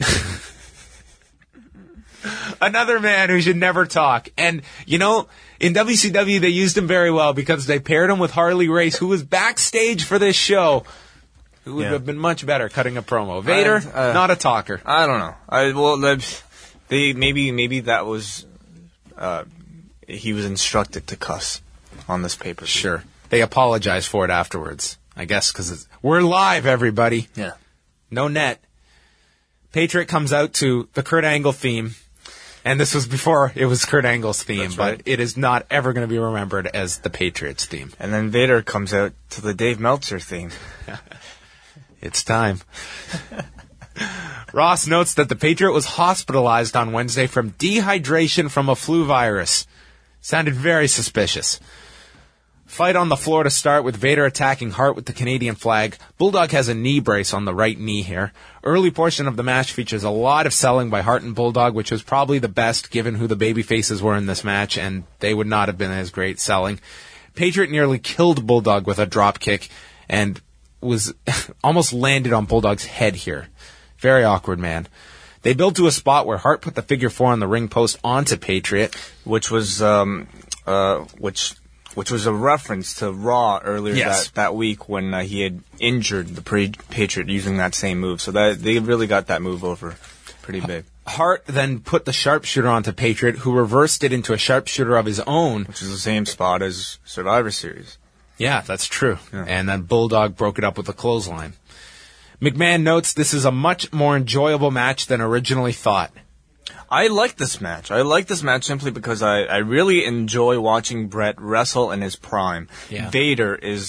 S5: Another man who should never talk. And, you know, in W C W they used him very well because they paired him with Harley Race, who was backstage for this show. Who would
S6: Yeah.
S5: have been much better cutting a promo. Vader,
S6: uh,
S5: not a talker.
S6: I don't know. I well, they maybe maybe that was uh, he was instructed to cuss on this paper.
S5: Sure. They apologized for it afterwards. I guess because we're live, everybody.
S6: Yeah.
S5: No net. Patriot comes out to the Kurt Angle theme. And this was before it was Kurt Angle's theme,
S6: That's
S5: but
S6: right.
S5: it is not ever going to be remembered as the Patriots theme.
S6: And then Vader comes out to the Dave Meltzer theme.
S5: It's time. Ross notes that the Patriot was hospitalized on Wednesday from dehydration from a flu virus. Sounded very suspicious. Fight on the floor to start with Vader attacking Hart with the Canadian flag. Bulldog has a knee brace on the right knee here. Early portion of the match features a lot of selling by Hart and Bulldog, which was probably the best given who the baby faces were in this match, and they would not have been as great selling. Patriot nearly killed Bulldog with a drop kick and was almost landed on Bulldog's head here. Very awkward, man. They built to a spot where Hart put the figure four on the ring post onto Patriot,
S6: which was um uh which which was a reference to Raw earlier
S5: Yes.
S6: that, that week when uh, he had injured the pre- Patriot using that same move. So that they really got that move over pretty big.
S5: Hart then put the sharpshooter onto Patriot, who reversed it into a sharpshooter of his own.
S6: Which is the same spot as Survivor Series.
S5: Yeah, that's true.
S6: Yeah.
S5: And then Bulldog broke it up with a clothesline. McMahon notes this is a much more enjoyable match than originally thought.
S6: I like this match. I like this match simply because I, I really enjoy watching Bret wrestle in his prime.
S5: Yeah.
S6: Vader is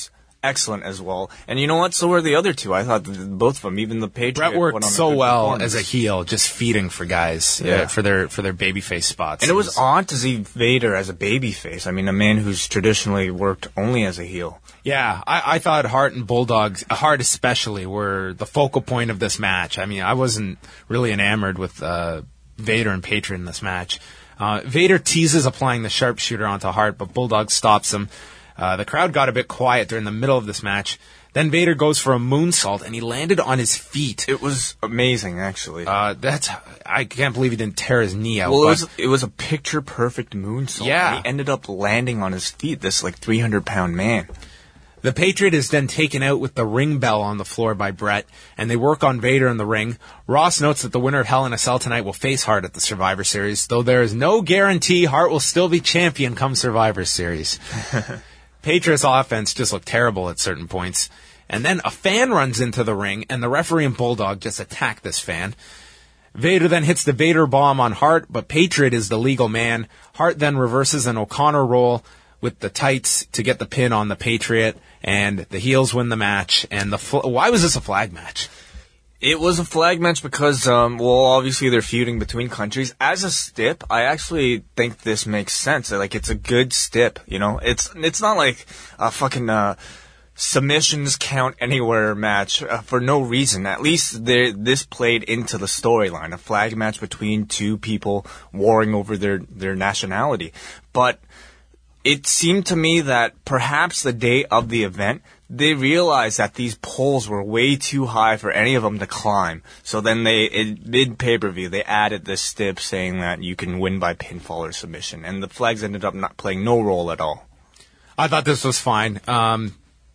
S6: excellent as well. And you know what? So were the other two. I thought that both of them, even the Patriot,
S5: Brett worked
S6: went on a
S5: so
S6: good
S5: well
S6: performance.
S5: as a heel, just feeding for guys
S6: Yeah.
S5: uh, for their for their babyface spots.
S6: And it was odd to see Vader as a babyface. I mean, a man who's traditionally worked only as a heel.
S5: Yeah, I, I thought Hart and Bulldog, Hart especially, were the focal point of this match. I mean, I wasn't really enamored with uh, Vader and Patriot in this match. Uh, Vader teases applying the sharpshooter onto Hart, but Bulldog stops him. Uh, the crowd got a bit quiet during the middle of this match. Then Vader goes for a moonsault, and he landed on his feet.
S6: It was amazing, actually.
S5: Uh, that's I can't believe he didn't tear his knee out.
S6: well, it
S5: but-
S6: was it was a picture perfect moonsault.
S5: Yeah.
S6: He ended up landing on his feet. This like three hundred pound man.
S5: The Patriot is then taken out with the ring bell on the floor by Brett, and they work on Vader in the ring. Ross notes that the winner of Hell in a Cell tonight will face Hart at the Survivor Series, though there is no guarantee Hart will still be champion come Survivor Series. Patriot's offense just looked terrible at certain points. And then a fan runs into the ring, and the referee and Bulldog just attack this fan. Vader then hits the Vader bomb on Hart, but Patriot is the legal man. Hart then reverses an O'Connor roll with the tights to get the pin on the Patriot, and the heels win the match. And the fl- why was this a flag match?
S6: It was a flag match because, um, well, obviously they're feuding between countries. As a stip, I actually think this makes sense. Like, it's a good stip, you know? It's it's not like a fucking uh, submissions count anywhere match uh, for no reason. At least there- this played into the storyline. A flag match between two people warring over their, their nationality. But it seemed to me that perhaps the day of the event, they realized that these poles were way too high for any of them to climb. So then they, in mid pay-per-view, they added this stip saying that you can win by pinfall or submission. And the flags ended up not playing no role at all.
S5: I thought this was fine. Um,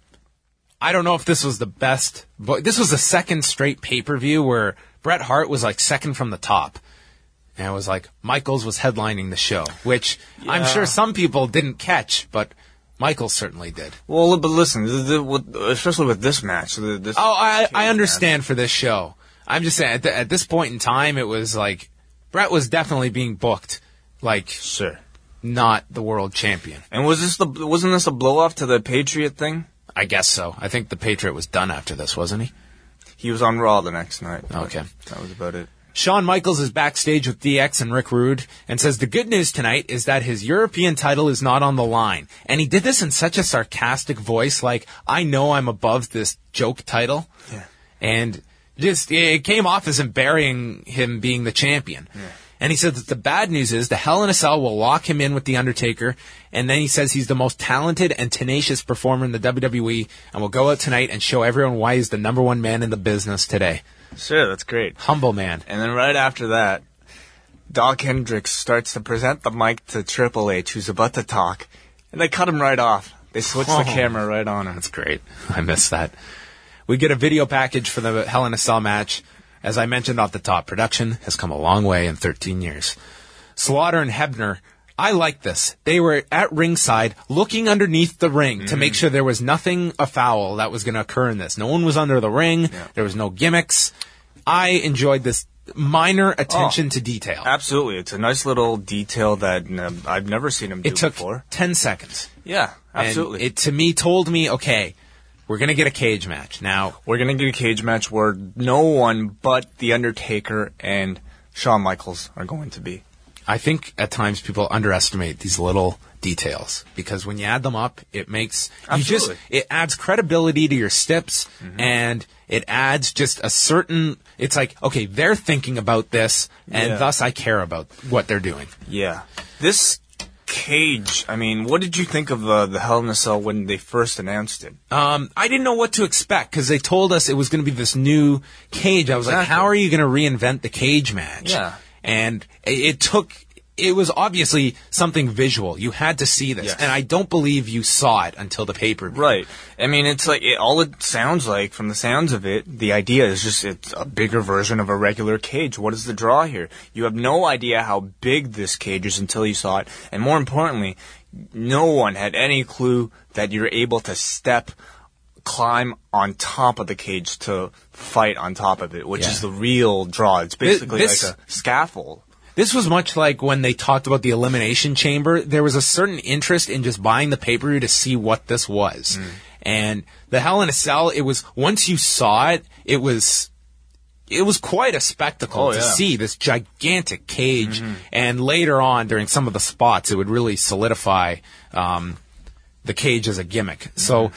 S5: I don't know if this was the best, but this was the second straight pay-per-view where Bret Hart was like second from the top. And it was like Michaels was headlining the show, which I'm
S6: Yeah.
S5: sure some people didn't catch, but Michaels certainly did.
S6: Well, but listen, the, the, with, especially with this match. The, this
S5: Oh, I,
S6: cage
S5: I
S6: match.
S5: understand for this show. I'm just saying, at, th- at this point in time, it was like, Bret was definitely being booked like
S6: Sure.
S5: not the world champion.
S6: And was this the wasn't this a blow off to the Patriot thing?
S5: I guess so. I think the Patriot was done after this, wasn't he?
S6: He was on Raw the next night. but
S5: Okay.
S6: That was about it.
S5: Shawn Michaels is backstage with D X and Rick Rude and says the good news tonight is that his European title is not on the line. And he did this in such a sarcastic voice, like, I know I'm above this joke title.
S6: Yeah.
S5: And just, it came off as him burying him being the champion.
S6: Yeah.
S5: And he said that the bad news is the Hell in a Cell will lock him in with The Undertaker. And then he says he's the most talented and tenacious performer in the W W E and will go out tonight and show everyone why he's the number one man in the business today.
S6: Sure, that's great.
S5: Humble man.
S6: And then right after that, Doc Hendricks starts to present the mic to Triple H, who's about to talk, and they cut him right off. They switch
S5: Oh.
S6: the camera right on him.
S5: That's great. I missed that. We get a video package for the Hell in a Cell match. As I mentioned off the top, production has come a long way in thirteen years. Slaughter and Hebner, I like this. They were at ringside looking underneath the ring to make sure there was nothing afoul that was going to occur in this. No one was under the ring. There was no gimmicks. I enjoyed this minor attention
S6: Oh.
S5: to detail.
S6: Absolutely. It's a nice little detail that um, I've never seen him do
S5: It took
S6: before.
S5: ten seconds.
S6: Yeah, absolutely.
S5: And it, to me, told me, okay, we're going to get a cage match. Now,
S6: We're going to get a cage match where no one but The Undertaker and Shawn Michaels are going to be.
S5: I think at times people underestimate these little details because when you add them up, it makes you just
S6: Absolutely.
S5: it adds credibility to your steps and it adds just a certain. It's like, okay, they're thinking about this, and
S6: Yeah.
S5: thus I care about what they're doing.
S6: Yeah. This cage, I mean, what did you think of uh, the Hell in a Cell when they first announced it?
S5: Um, I didn't know what to expect because they told us it was going to be this new cage. I was like,
S6: Exactly.
S5: how are you going to reinvent the cage match?
S6: Yeah.
S5: And it, it took, it was obviously something visual. You had to see this.
S6: Yes.
S5: And I don't believe you saw it until the pay-per-view.
S6: Right. I mean, it's like, it, all it sounds like, from the sounds of it, the idea is just, it's a bigger version of a regular cage. What is the draw here? You have no idea how big this cage is until you saw it. And more importantly, no one had any clue that you're able to step, climb on top of the cage to fight on top of it, which
S5: Yeah.
S6: is the real draw. It's basically
S5: this-
S6: like a scaffold.
S5: This was much like when they talked about the Elimination Chamber. There was a certain interest in just buying the pay-per-view to see what this was.
S6: Mm.
S5: And the Hell in a Cell, it was, once you saw it, it was, it was quite a spectacle
S6: Oh,
S5: to
S6: yeah.
S5: see this gigantic cage. Mm-hmm. And later on, during some of the spots, it would really solidify um, the cage as a gimmick. Mm-hmm. So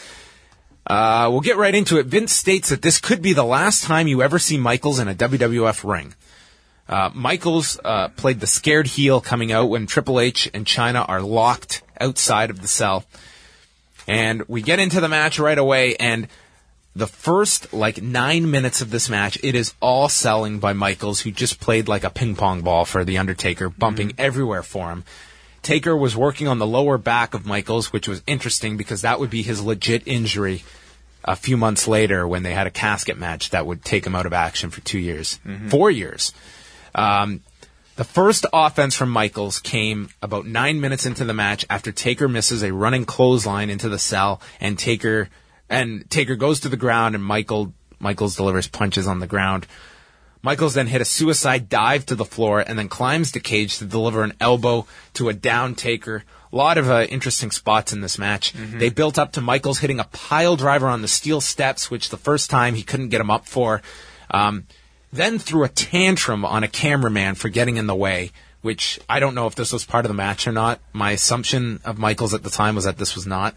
S5: uh, we'll get right into it. Vince states that this could be the last time you ever see Michaels in a W W F ring. Uh, Michaels uh, played the scared heel coming out when Triple H and Chyna are locked outside of the cell. And we get into the match right away, and the first, like, nine minutes of this match, it is all selling by Michaels, who just played like a ping pong ball for The Undertaker, bumping mm-hmm. everywhere for him. Taker was working on the lower back of Michaels, which was interesting because that would be his legit injury a few months later when they had a casket match that would take him out of action for two years. Mm-hmm. Four years. Um, the first offense from Michaels came about nine minutes into the match after Taker misses a running clothesline into the cell, and Taker and Taker goes to the ground, and Michael Michaels delivers punches on the ground. Michaels then hit a suicide dive to the floor and then climbs the cage to deliver an elbow to a down Taker. A lot of uh, interesting spots in this match. Mm-hmm. They built up to Michaels hitting a pile driver on the steel steps, which the first time he couldn't get him up for. Um, then threw a tantrum on a cameraman for getting in the way, which I don't know if this was part of the match or not. My assumption of Michaels at the time was that this was not.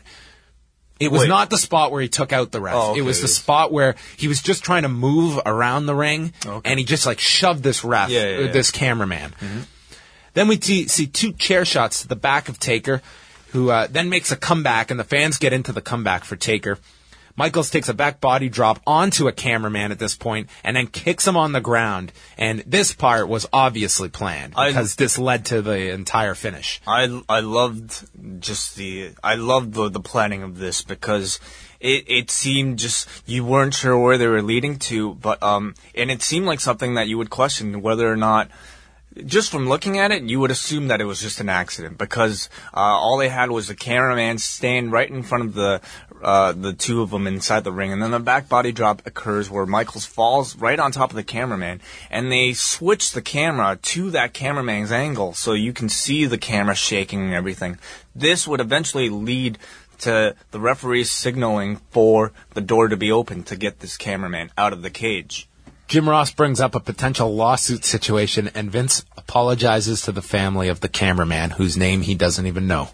S5: It was Wait. not the spot where he took out the ref.
S6: Oh, okay.
S5: It was the spot where he was just trying to move around the ring, okay. and he just like shoved this ref,
S6: yeah, yeah, yeah.
S5: this cameraman. Mm-hmm. Then we t- see two chair shots to the back of Taker, who uh, then makes a comeback, and the fans get into the comeback for Taker. Michaels takes a back body drop onto a cameraman at this point and then kicks him on the ground. And this part was obviously planned because I, this led to the entire finish.
S6: I, I loved just the I loved the, the planning of this because it, it seemed just you weren't sure where they were leading to, but um and it seemed like something that you would question whether or not. Just from looking at it, you would assume that it was just an accident because uh, all they had was the cameraman stand right in front of the uh, the two of them inside the ring, and then the back body drop occurs where Michaels falls right on top of the cameraman, and they switch the camera to that cameraman's angle so you can see the camera shaking and everything. This would eventually lead to the referees signaling for the door to be opened to get this cameraman out of the cage.
S5: Jim Ross brings up a potential lawsuit situation, and Vince apologizes to the family of the cameraman, whose name he doesn't even know.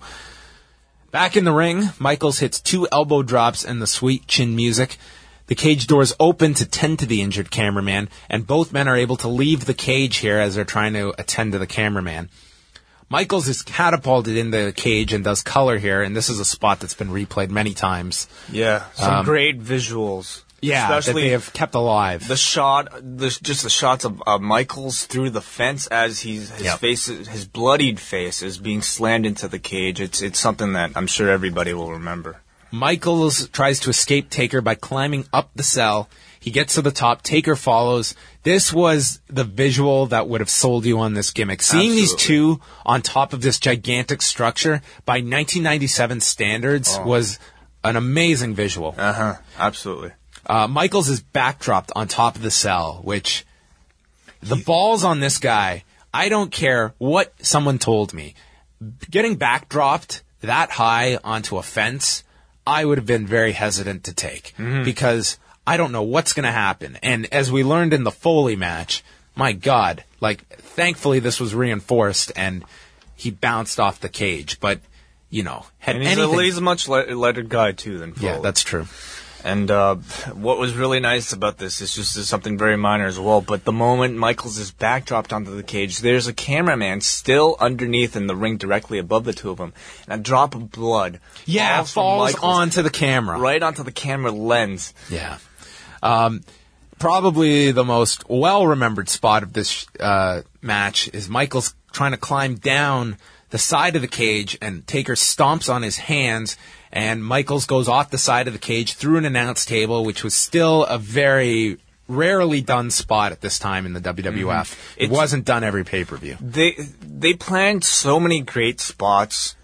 S5: Back in the ring, Michaels hits two elbow drops and the sweet chin music. The cage doors open to tend to the injured cameraman, and both men are able to leave the cage here as they're trying to attend to the cameraman. Michaels is catapulted in the cage and does color here, and this is a spot that's been replayed many times.
S6: Yeah, some
S5: um,
S6: great visuals.
S5: Yeah,
S6: especially
S5: that they have kept alive.
S6: The shot, the, just the shots of uh, Michaels through the fence as he's his
S5: yep.
S6: face, his bloodied face is being slammed into the cage. It's it's something that I'm sure everybody will remember.
S5: Michaels tries to escape Taker by climbing up the cell. He gets to the top. Taker follows. This was the visual that would have sold you on this gimmick. Seeing
S6: Absolutely.
S5: these two on top of this gigantic structure by nineteen ninety-seven standards
S6: oh.
S5: was an amazing visual.
S6: Uh huh. Absolutely.
S5: Uh, Michaels is backdropped on top of the cell, which the balls on this guy, I don't care what someone told me. Getting backdropped that high onto a fence, I would have been very hesitant to take mm-hmm. because I don't know what's going to happen. And as we learned in the Foley match, my God, like, thankfully this was reinforced and he bounced off the cage. But, you know, had
S6: and he's,
S5: anything...
S6: a, he's a much lighter guy, too, than Foley.
S5: Yeah, that's true.
S6: And uh, what was really nice about this is just something very minor as well, but the moment Michaels is backdropped onto the cage, there's a cameraman still underneath in the ring directly above the two of them, and a drop of blood
S5: yeah,
S6: falls,
S5: falls
S6: Michaels
S5: onto the camera.
S6: Right onto the camera lens.
S5: Yeah. Um, probably the most well-remembered spot of this uh, match is Michaels trying to climb down the side of the cage, and Taker stomps on his hands, and Michaels goes off the side of the cage through an announce table, which was still a very rarely done spot at this time in the W W F. Mm-hmm. It
S6: it's,
S5: wasn't done every pay-per-view.
S6: They they planned so many great spots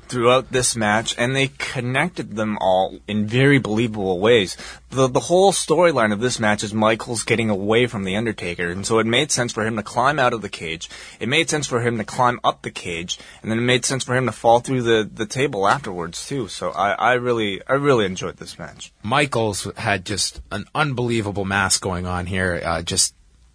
S6: throughout this match, and they connected them all in very believable ways. The the whole storyline of this match is Michaels getting away from The Undertaker, and so it made sense for him to climb out of the cage. It made sense for him to climb up the cage, and then it made sense for him to fall through the, the table afterwards, too. So I, I really I really enjoyed this match.
S5: Michaels had just an unbelievable mask going on here, uh, just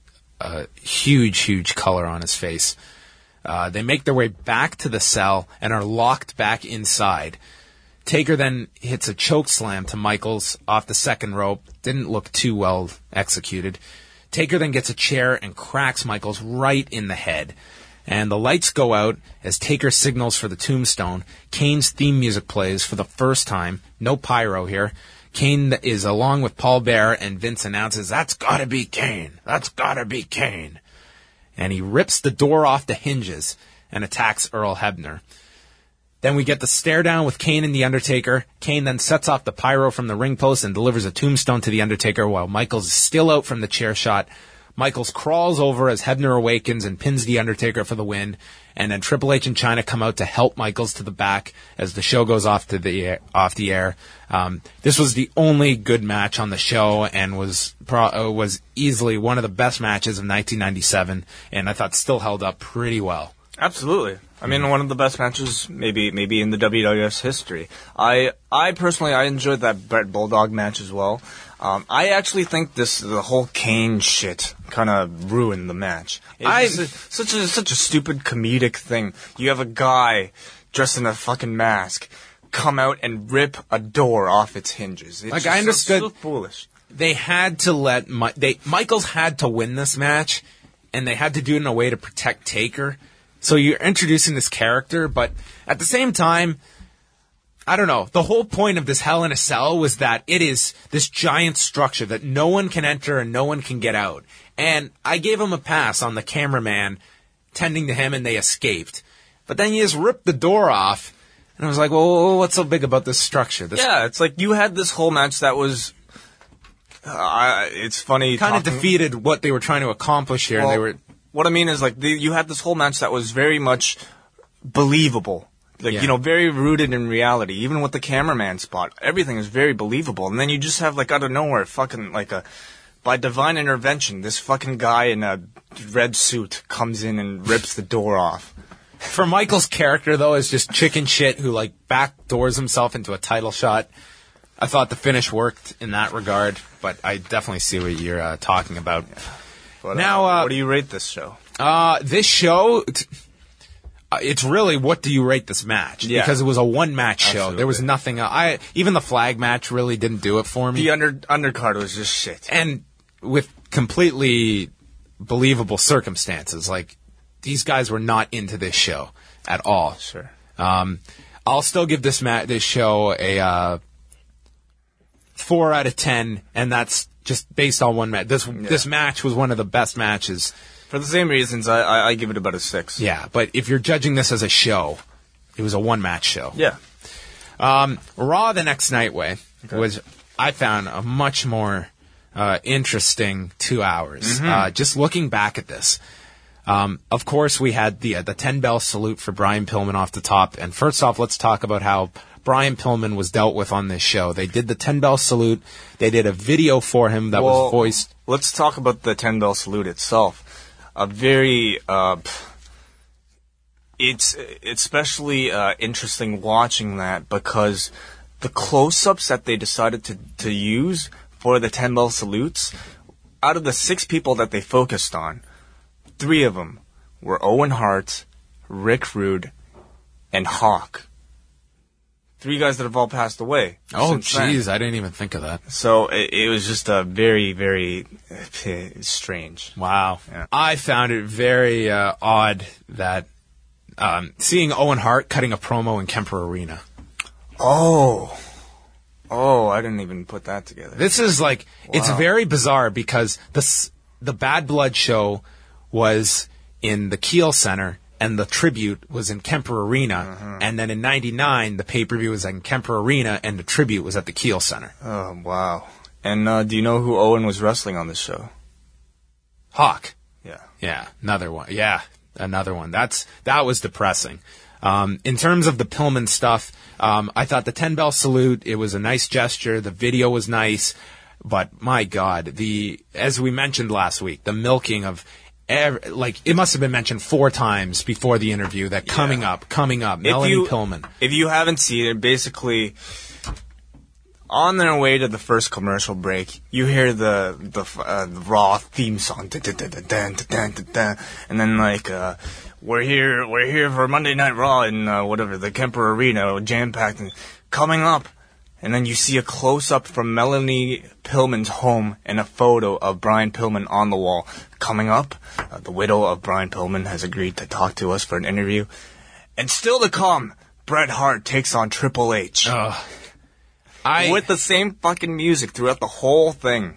S5: a huge, huge color on his face. Uh, they make their way back to the cell and are locked back inside. Taker then hits a choke slam to Michaels off the second rope. Didn't look too well executed. Taker then gets a chair and cracks Michaels right in the head. And the lights go out as Taker signals for the tombstone. Kane's theme music plays for the first time. No pyro here. Kane is along with Paul Bearer, and Vince announces, "That's gotta be Kane. That's gotta be Kane." And he rips the door off the hinges and attacks Earl Hebner. Then we get the stare down with Kane and The Undertaker. Kane then sets off the pyro from the ring post and delivers a tombstone to The Undertaker while Michaels is still out from the chair shot. Michaels crawls over as Hebner awakens and pins The Undertaker for the win. And then Triple H and Chyna come out to help Michaels to the back as the show goes off to the air, off the air. Um, this was the only good match on the show and was pro, uh, was easily one of the best matches of nineteen ninety-seven, and I thought still held up pretty well.
S6: Absolutely. I mean, one of the best matches maybe maybe in the W W F's history. I I personally I enjoyed that Bret Bulldog match as well. Um, I actually think this the whole Kane shit kind of ruined the match. It's a, such a such a stupid comedic thing. You have a guy dressed in a fucking mask come out and rip a door off its hinges. It's
S5: like
S6: just
S5: I understood,
S6: so, so foolish.
S5: They had to let Mi- they Michaels had to win this match, and they had to do it in a way to protect Taker. So you're introducing this character, but at the same time, I don't know. The whole point of this Hell in a Cell was that it is this giant structure that no one can enter and no one can get out. And I gave him a pass on the cameraman tending to him, and they escaped. But then you just ripped the door off, and I was like, well, what's so big about this structure? This
S6: yeah, it's like you had this whole match that was... Uh, it's funny.
S5: Kind of
S6: talking,
S5: defeated what they were trying to accomplish here.
S6: Well,
S5: and they were.
S6: What I mean is, like, the, you had this whole match that was very much believable. Like,
S5: Yeah.
S6: you know, very rooted in reality. Even with the cameraman spot, everything is very believable. And then you just have, like, out of nowhere, fucking, like, a... By divine intervention, this fucking guy in a red suit comes in and rips the door off.
S5: For Michael's character, though, is just chicken shit who, like, backdoors himself into a title shot. I thought the finish worked in that regard, but I definitely see what you're uh, talking about.
S6: Yeah. But,
S5: now,
S6: uh,
S5: uh,
S6: what do you rate this show?
S5: Uh, this show, t- uh, it's really, what do you rate this match?
S6: Yeah.
S5: Because it was a one-match show.
S6: Absolutely.
S5: There was nothing, uh, I even the flag match really didn't do it for me.
S6: The under undercard was just shit.
S5: And with completely believable circumstances. Like, these guys were not into this show at all.
S6: Sure.
S5: Um, I'll still give this ma- this show a uh, four out of ten, and that's just based on one match. This
S6: Yeah.
S5: this match was one of the best matches.
S6: For the same reasons, I, I, I give it about a six.
S5: Yeah, but if you're judging this as a show, it was a one-match show.
S6: Yeah.
S5: Um, Raw the next night, way
S6: Okay.
S5: was I found a much more uh, interesting two hours.
S6: Mm-hmm.
S5: Uh, just looking back at this, um, of course we had the uh, the ten bell salute for Brian Pillman off the top. And first off, let's talk about how Brian Pillman was dealt with on this show. They did the ten bell salute. They did a video for him that
S6: well,
S5: was voiced.
S6: Let's talk about the ten bell salute itself. A very, uh, it's especially uh, interesting watching that because the close-ups that they decided to, to use for the ten bell salutes, out of the six people that they focused on, three of them were Owen Hart, Rick Rude, and Hawk. Three guys that have all passed away.
S5: Oh,
S6: since then.
S5: jeez, I didn't even think of that.
S6: So it, it was just a very, very uh, strange.
S5: Wow.
S6: Yeah.
S5: I found it very uh, odd that um, seeing Owen Hart cutting a promo in Kemper Arena.
S6: Oh. Oh, I didn't even put that together.
S5: This is like, it's
S6: Wow.
S5: very bizarre because the, s- the Bad Blood show was in the Kiel Center and the tribute was in Kemper Arena.
S6: Uh-huh.
S5: And then in ninety-nine, the pay-per-view was in Kemper Arena and the tribute was at the Kiel Center.
S6: Oh, wow. And uh, do you know who Owen was wrestling on this show?
S5: Hawk.
S6: Yeah.
S5: Yeah, another one. Yeah, another one. That's that was depressing. Um, in terms of the Pillman stuff, um, I thought the ten-bell salute, it was a nice gesture. The video was nice. But, my God, the as we mentioned last week, the milking of, every, like, it must have been mentioned four times before the interview that coming
S6: yeah.
S5: up, coming up,
S6: if
S5: Melanie
S6: you,
S5: Pillman.
S6: If you haven't seen it, basically, on their way to the first commercial break, you hear the the, uh, the Raw theme song, and then, like, uh, we're here, we're here for Monday Night Raw in, uh, whatever, the Kemper Arena, jam-packed, and coming up. And then you see a close-up from Melanie Pillman's home and a photo of Brian Pillman on the wall. Coming up, uh, the widow of Brian Pillman has agreed to talk to us for an interview. And still to come, Bret Hart takes on Triple H.
S5: Uh, I,
S6: with the same fucking music throughout the whole thing.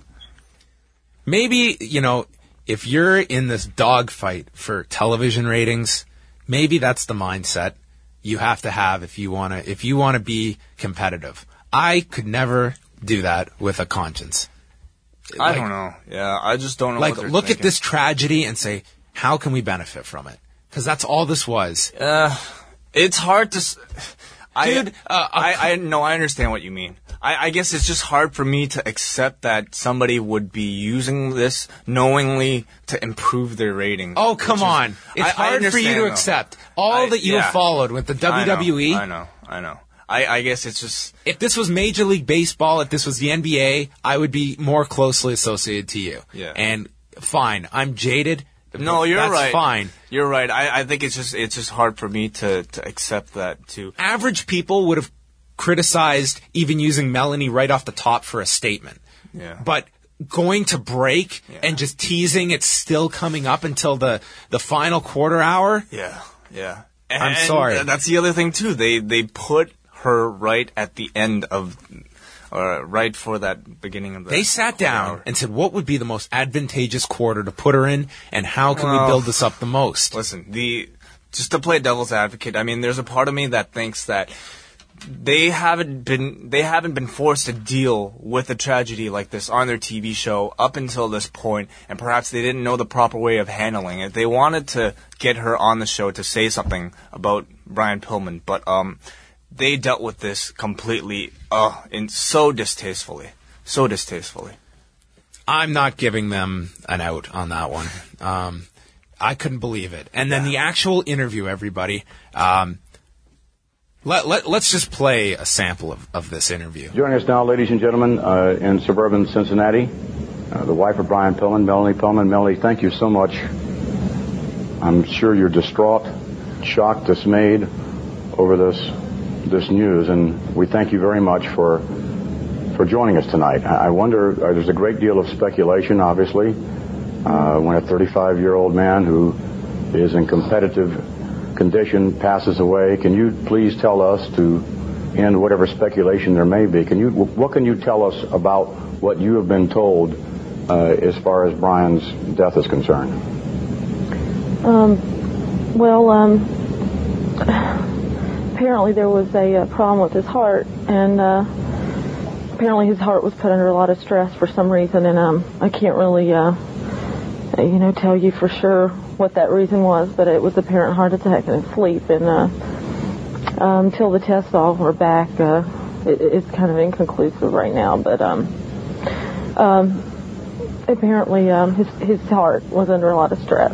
S5: Maybe, you know, if you're in this dogfight for television ratings, maybe that's the mindset you have to have if you want to if you want to be competitive. I could never do that with a conscience.
S6: I
S5: like,
S6: don't know. Yeah, I just don't know.
S5: Like,
S6: what they're
S5: look
S6: thinking.
S5: at this tragedy and say, how can we benefit from it? Because that's all this was.
S6: Uh, it's hard to... S-
S5: Dude,
S6: I,
S5: uh,
S6: I, I, no, I understand what you mean. I, I guess it's just hard for me to accept that somebody would be using this knowingly to improve their ratings.
S5: Oh, come
S6: is,
S5: on. It's
S6: I,
S5: hard
S6: I
S5: for you to
S6: though.
S5: accept. All
S6: I,
S5: that you
S6: yeah.
S5: have followed with the W W E.
S6: I know, I know. I, know. I, I guess it's just...
S5: If this was Major League Baseball, if this was the N B A, I would be more closely associated to you.
S6: Yeah.
S5: And fine, I'm jaded.
S6: No, you're
S5: That's
S6: right.
S5: fine.
S6: You're right. I, I think it's just it's just hard for me to, to accept that too.
S5: Average people would have criticized even using Melanie right off the top for a statement.
S6: Yeah.
S5: But going to break
S6: Yeah.
S5: and just teasing it's still coming up until the, the final quarter hour?
S6: Yeah, yeah.
S5: I'm
S6: And
S5: sorry.
S6: That's the other thing too. They they put her right at the end of, or right for that beginning of the.
S5: They sat down
S6: hour.
S5: and said, what would be the most advantageous quarter to put her in, and how can
S6: Well,
S5: we build this up the most?
S6: Listen, the just to play devil's advocate, I mean, there's a part of me that thinks that they haven't been they haven't been forced to deal with a tragedy like this on their T V show up until this point, and perhaps they didn't know the proper way of handling it. They wanted to get her on the show to say something about Brian Pillman, but um, they dealt with this completely, uh, and so distastefully, so distastefully.
S5: I'm not giving them an out on that one. Um, I couldn't believe it. And then the actual interview, everybody. Um, let, let, let's just play a sample of, of this interview.
S7: Joining us now, ladies and gentlemen, uh, in suburban Cincinnati, uh, the wife of Brian Pillman, Melanie Pillman. Melanie, thank you so much. I'm sure you're distraught, shocked, dismayed over this this news, and we thank you very much for for joining us tonight. I wonder, uh, there's a great deal of speculation, obviously, uh, when a thirty-five-year-old man who is in competitive condition passes away. Can you please tell us, to end whatever speculation there may be, can you what can you tell us about what you have been told uh, as far as Brian's death is concerned?
S8: Um, well, um, apparently there was a, a problem with his heart, and uh, apparently his heart was put under a lot of stress for some reason, and um, I can't really, uh, you know, tell you for sure what that reason was, but it was apparent heart attack in his sleep, and uh, uh, until the tests all are back, uh, it, it's kind of inconclusive right now, but um, um, apparently um, his, his heart was under a lot of stress.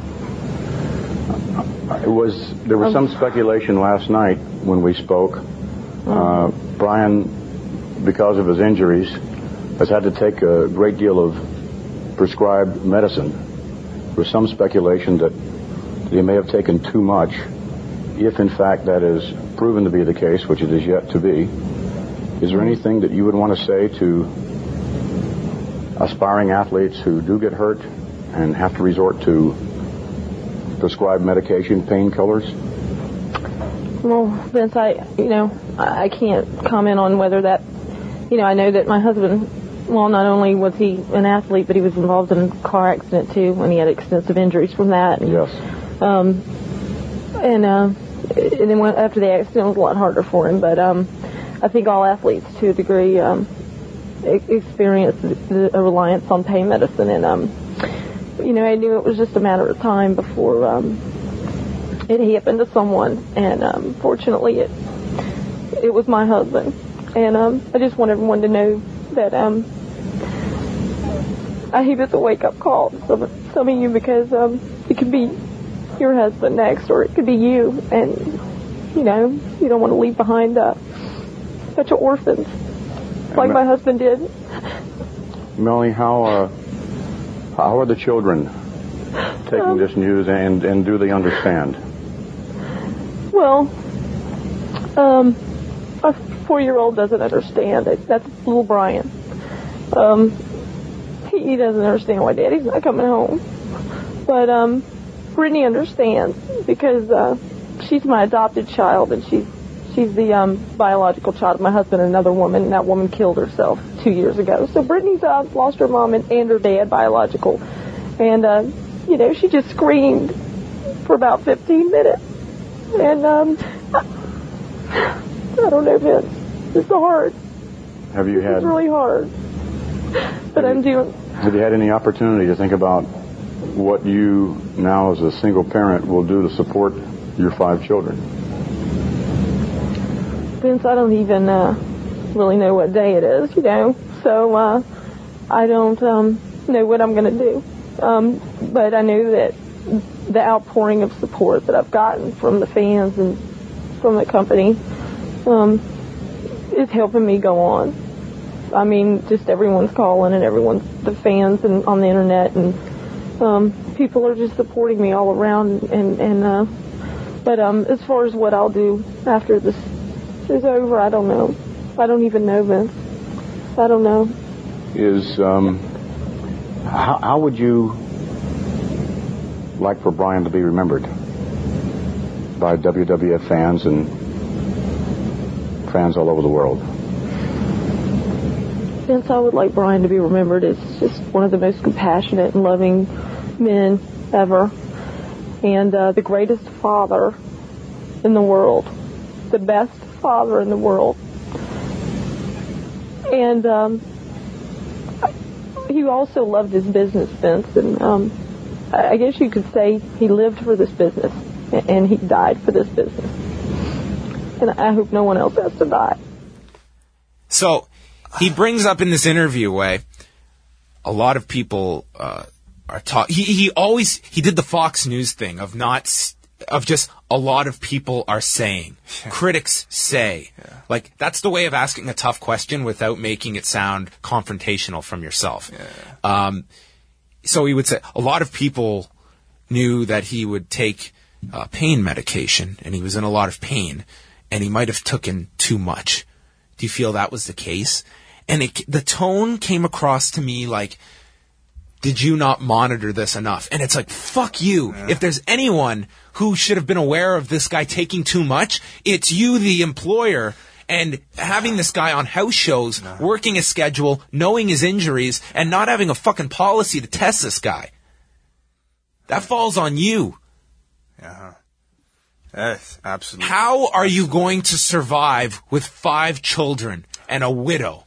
S7: It was there was some speculation last night when we spoke. Uh, Brian, because of his injuries, has had to take a great deal of prescribed medicine. There was some speculation that he may have taken too much. If, in fact, that is proven to be the case, which it is yet to be, is there anything that you would want to say to aspiring athletes who do get hurt and have to resort to prescribed medication, painkillers?
S8: Well, Vince, I, you know, I can't comment on whether that, you know, I know that my husband, well, not only was he an athlete, but he was involved in a car accident too, and he had extensive injuries from that.
S7: Yes.
S8: Um, and, uh, and then when, after the accident, it was a lot harder for him, but um, I think all athletes, to a degree, um, experience a reliance on pain medicine, and um, you know, I knew it was just a matter of time before um, it happened to someone, and um, fortunately, it it was my husband. And um, I just want everyone to know that um, I hope it's a wake-up call to some, some of you, because um, it could be your husband next, or it could be you, and you know, you don't want to leave behind uh, such an orphans like my husband did.
S7: Melanie, how uh, how are the children taking um, this news, and, and do they understand?
S8: Well, um, our four-year-old doesn't understand it. That's little Brian. Um, he, he doesn't understand why Daddy's not coming home. But um, Brittany understands, because uh, she's my adopted child, and she's she's the um, biological child of my husband and another woman, and that woman killed herself two years ago. So Brittany's uh, lost her mom and, and her dad, biological. And, uh, you know, she just screamed for about fifteen minutes. And, um, I don't know, Vince. It's hard.
S7: Have you had...
S8: It's really hard. But I'm doing...
S7: Have you had any opportunity to think about what you, now as a single parent, will do to support your five children?
S8: Vince, I don't even uh, really know what day it is, you know. So, uh, I don't um, know what I'm going to do. Um, but I know that the outpouring of support that I've gotten from the fans and from the company um, is helping me go on. I mean, just everyone's calling, and everyone's, the fans and on the internet, and um, people are just supporting me all around. And, and uh, but um, as far as what I'll do after this is over, I don't know. I don't even know, Vince. I don't know.
S7: Is um, how, how would you like for Brian to be remembered by W W F fans and fans all over the world?
S8: Vince, I would like Brian to be remembered as just one of the most compassionate and loving men ever, and uh, the greatest father in the world, the best father in the world. And um, he also loved his business, Vince, and um, I guess you could say he lived for this business, and he died for this business. And I hope no one else has to die.
S5: So he brings up in this interview, way, a lot of people uh, are talking. He, he always he did the Fox News thing of not of just a lot of people are saying, yeah. critics say, yeah. like that's the way of asking a tough question without making it sound confrontational from yourself. Yeah. Um, so he would say a lot of people knew that he would take uh, pain medication, and he was in a lot of pain, and he might have taken too much. Do you feel that was the case? And it, the tone came across to me like, did you not monitor this enough? And it's like, fuck you. Yeah. If there's anyone who should have been aware of this guy taking too much, it's you, the employer, and having this guy on house shows, no. working his schedule, knowing his injuries, and not having a fucking policy to test this guy. That falls on you.
S6: Uh-huh. Yes, absolutely.
S5: How are you going to survive with five children and a widow?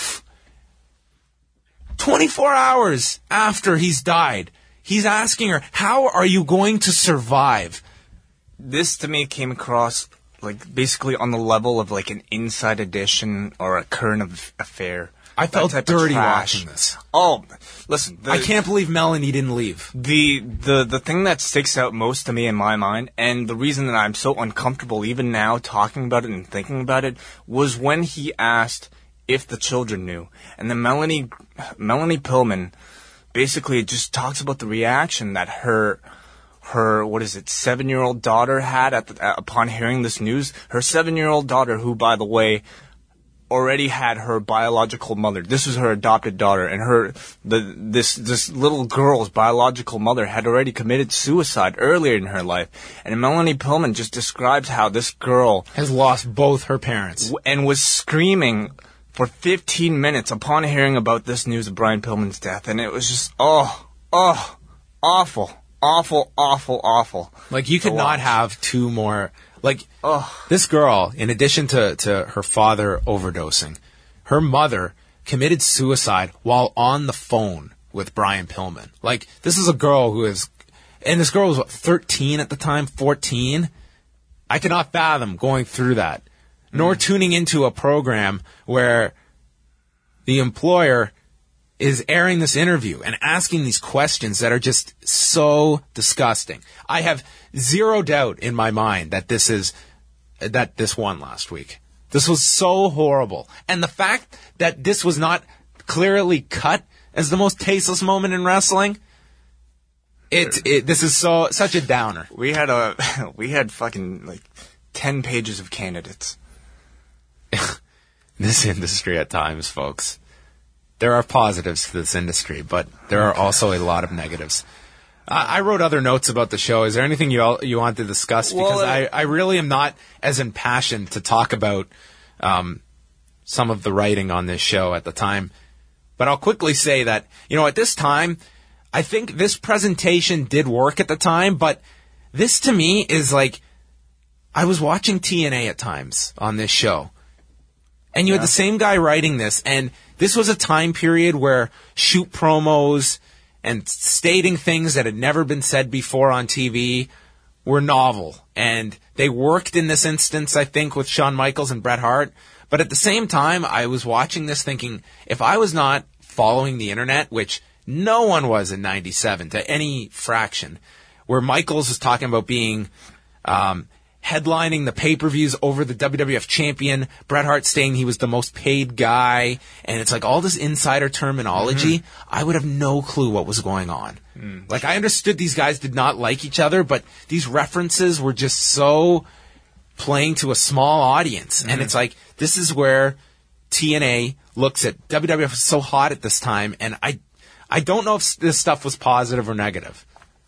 S5: twenty-four hours after he's died, he's asking her, how are you going to survive?
S6: This to me came across like basically on the level of like an Inside Edition or a Current Affair.
S5: I felt dirty watching this.
S6: Oh, listen. The,
S5: I can't believe Melanie didn't leave.
S6: The, the, the thing that sticks out most to me in my mind, and the reason that I'm so uncomfortable even now talking about it and thinking about it, was when he asked if the children knew. And then Melanie, Melanie Pillman basically just talks about the reaction that her, her, what is it, seven-year-old daughter had at the, uh, upon hearing this news. Her seven-year-old daughter, who, by the way, already had her biological mother. This was her adopted daughter, and her the this this little girl's biological mother had already committed suicide earlier in her life. And Melanie Pillman just describes how this girl
S5: has lost both her parents
S6: w- and was screaming for fifteen minutes upon hearing about this news of Brian Pillman's death, and it was just oh oh awful, awful, awful, awful.
S5: Like you could not have two more. Like, oh. This girl, in addition to, to her father overdosing, her mother committed suicide while on the phone with Brian Pillman. Like, this is a girl who is And this girl was, what, thirteen at the time, fourteen? I cannot fathom going through that, nor tuning into a program where the employer is airing this interview and asking these questions that are just so disgusting. I have zero doubt in my mind that this is, that this won last week. This was so horrible. And the fact that this was not clearly cut as the most tasteless moment in wrestling, It, it this is so such a downer.
S6: We had a we had fucking like ten pages of candidates.
S5: This industry at times, folks. There are positives to this industry, but there are also a lot of negatives. I, I wrote other notes about the show. Is there anything you all, you want to discuss? Because well, uh, I, I really am not as impassioned to talk about um, some of the writing on this show at the time. But I'll quickly say that, you know, at this time, I think this presentation did work at the time, but this to me is like, I was watching T N A at times on this show. And you yeah. had the same guy writing this, and this was a time period where shoot promos and stating things that had never been said before on T V were novel. And they worked in this instance, I think, with Shawn Michaels and Bret Hart. But at the same time, I was watching this thinking, if I was not following the internet, which no one was in ninety-seven to any fraction, where Michaels was talking about being um, headlining the pay-per-views over the W W F champion, Bret Hart saying he was the most paid guy, and it's like all this insider terminology, mm-hmm. I would have no clue what was going on. Mm. Like, I understood these guys did not like each other, but these references were just so playing to a small audience. Mm-hmm. And it's like, this is where T N A looks at W W F is so hot at this time, and I I don't know if this stuff was positive or negative.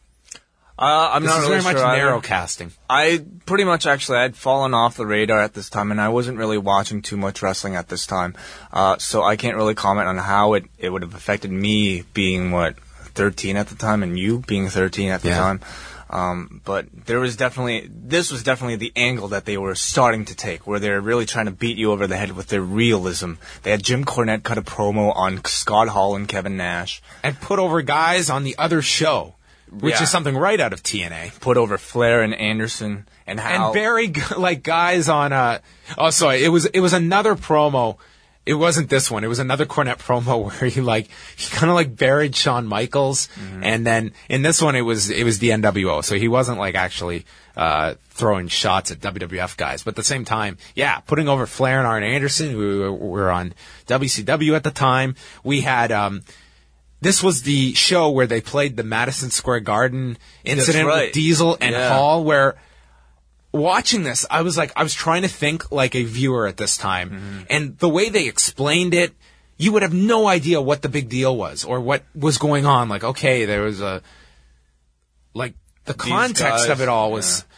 S6: Uh, I'm
S5: this
S6: not
S5: is
S6: really
S5: very much
S6: sure
S5: narrow casting.
S6: I pretty much actually I'd fallen off the radar at this time, and I wasn't really watching too much wrestling at this time, uh, so I can't really comment on how it, it would have affected me being what thirteen at the time, and you being thirteen at the
S5: yeah.
S6: time. Um, but there was definitely this was definitely the angle that they were starting to take, where they're really trying to beat you over the head with their realism. They had Jim Cornette cut a promo on Scott Hall and Kevin Nash,
S5: and put over guys on the other show. Which
S6: yeah.
S5: is something right out of T N A.
S6: Put over Flair and Anderson and how
S5: and bury like guys on uh oh sorry it was it was another promo. It wasn't this one. It was another Cornette promo where he like he kind of like buried Shawn Michaels, mm-hmm. and then in this one it was it was the N W O. So he wasn't like actually uh throwing shots at W W F guys, but at the same time, yeah, putting over Flair and Arn Anderson. We were, we were on W C W at the time. We had um. This was the show where they played the Madison Square Garden incident
S6: right.
S5: with Diesel and
S6: yeah.
S5: Hall, where watching this, I was like, I was trying to think like a viewer at this time. Mm-hmm. And the way they explained it, you would have no idea what the big deal was or what was going on. Like, okay, there was a, like, the
S6: These
S5: context
S6: guys,
S5: of it all was
S6: yeah.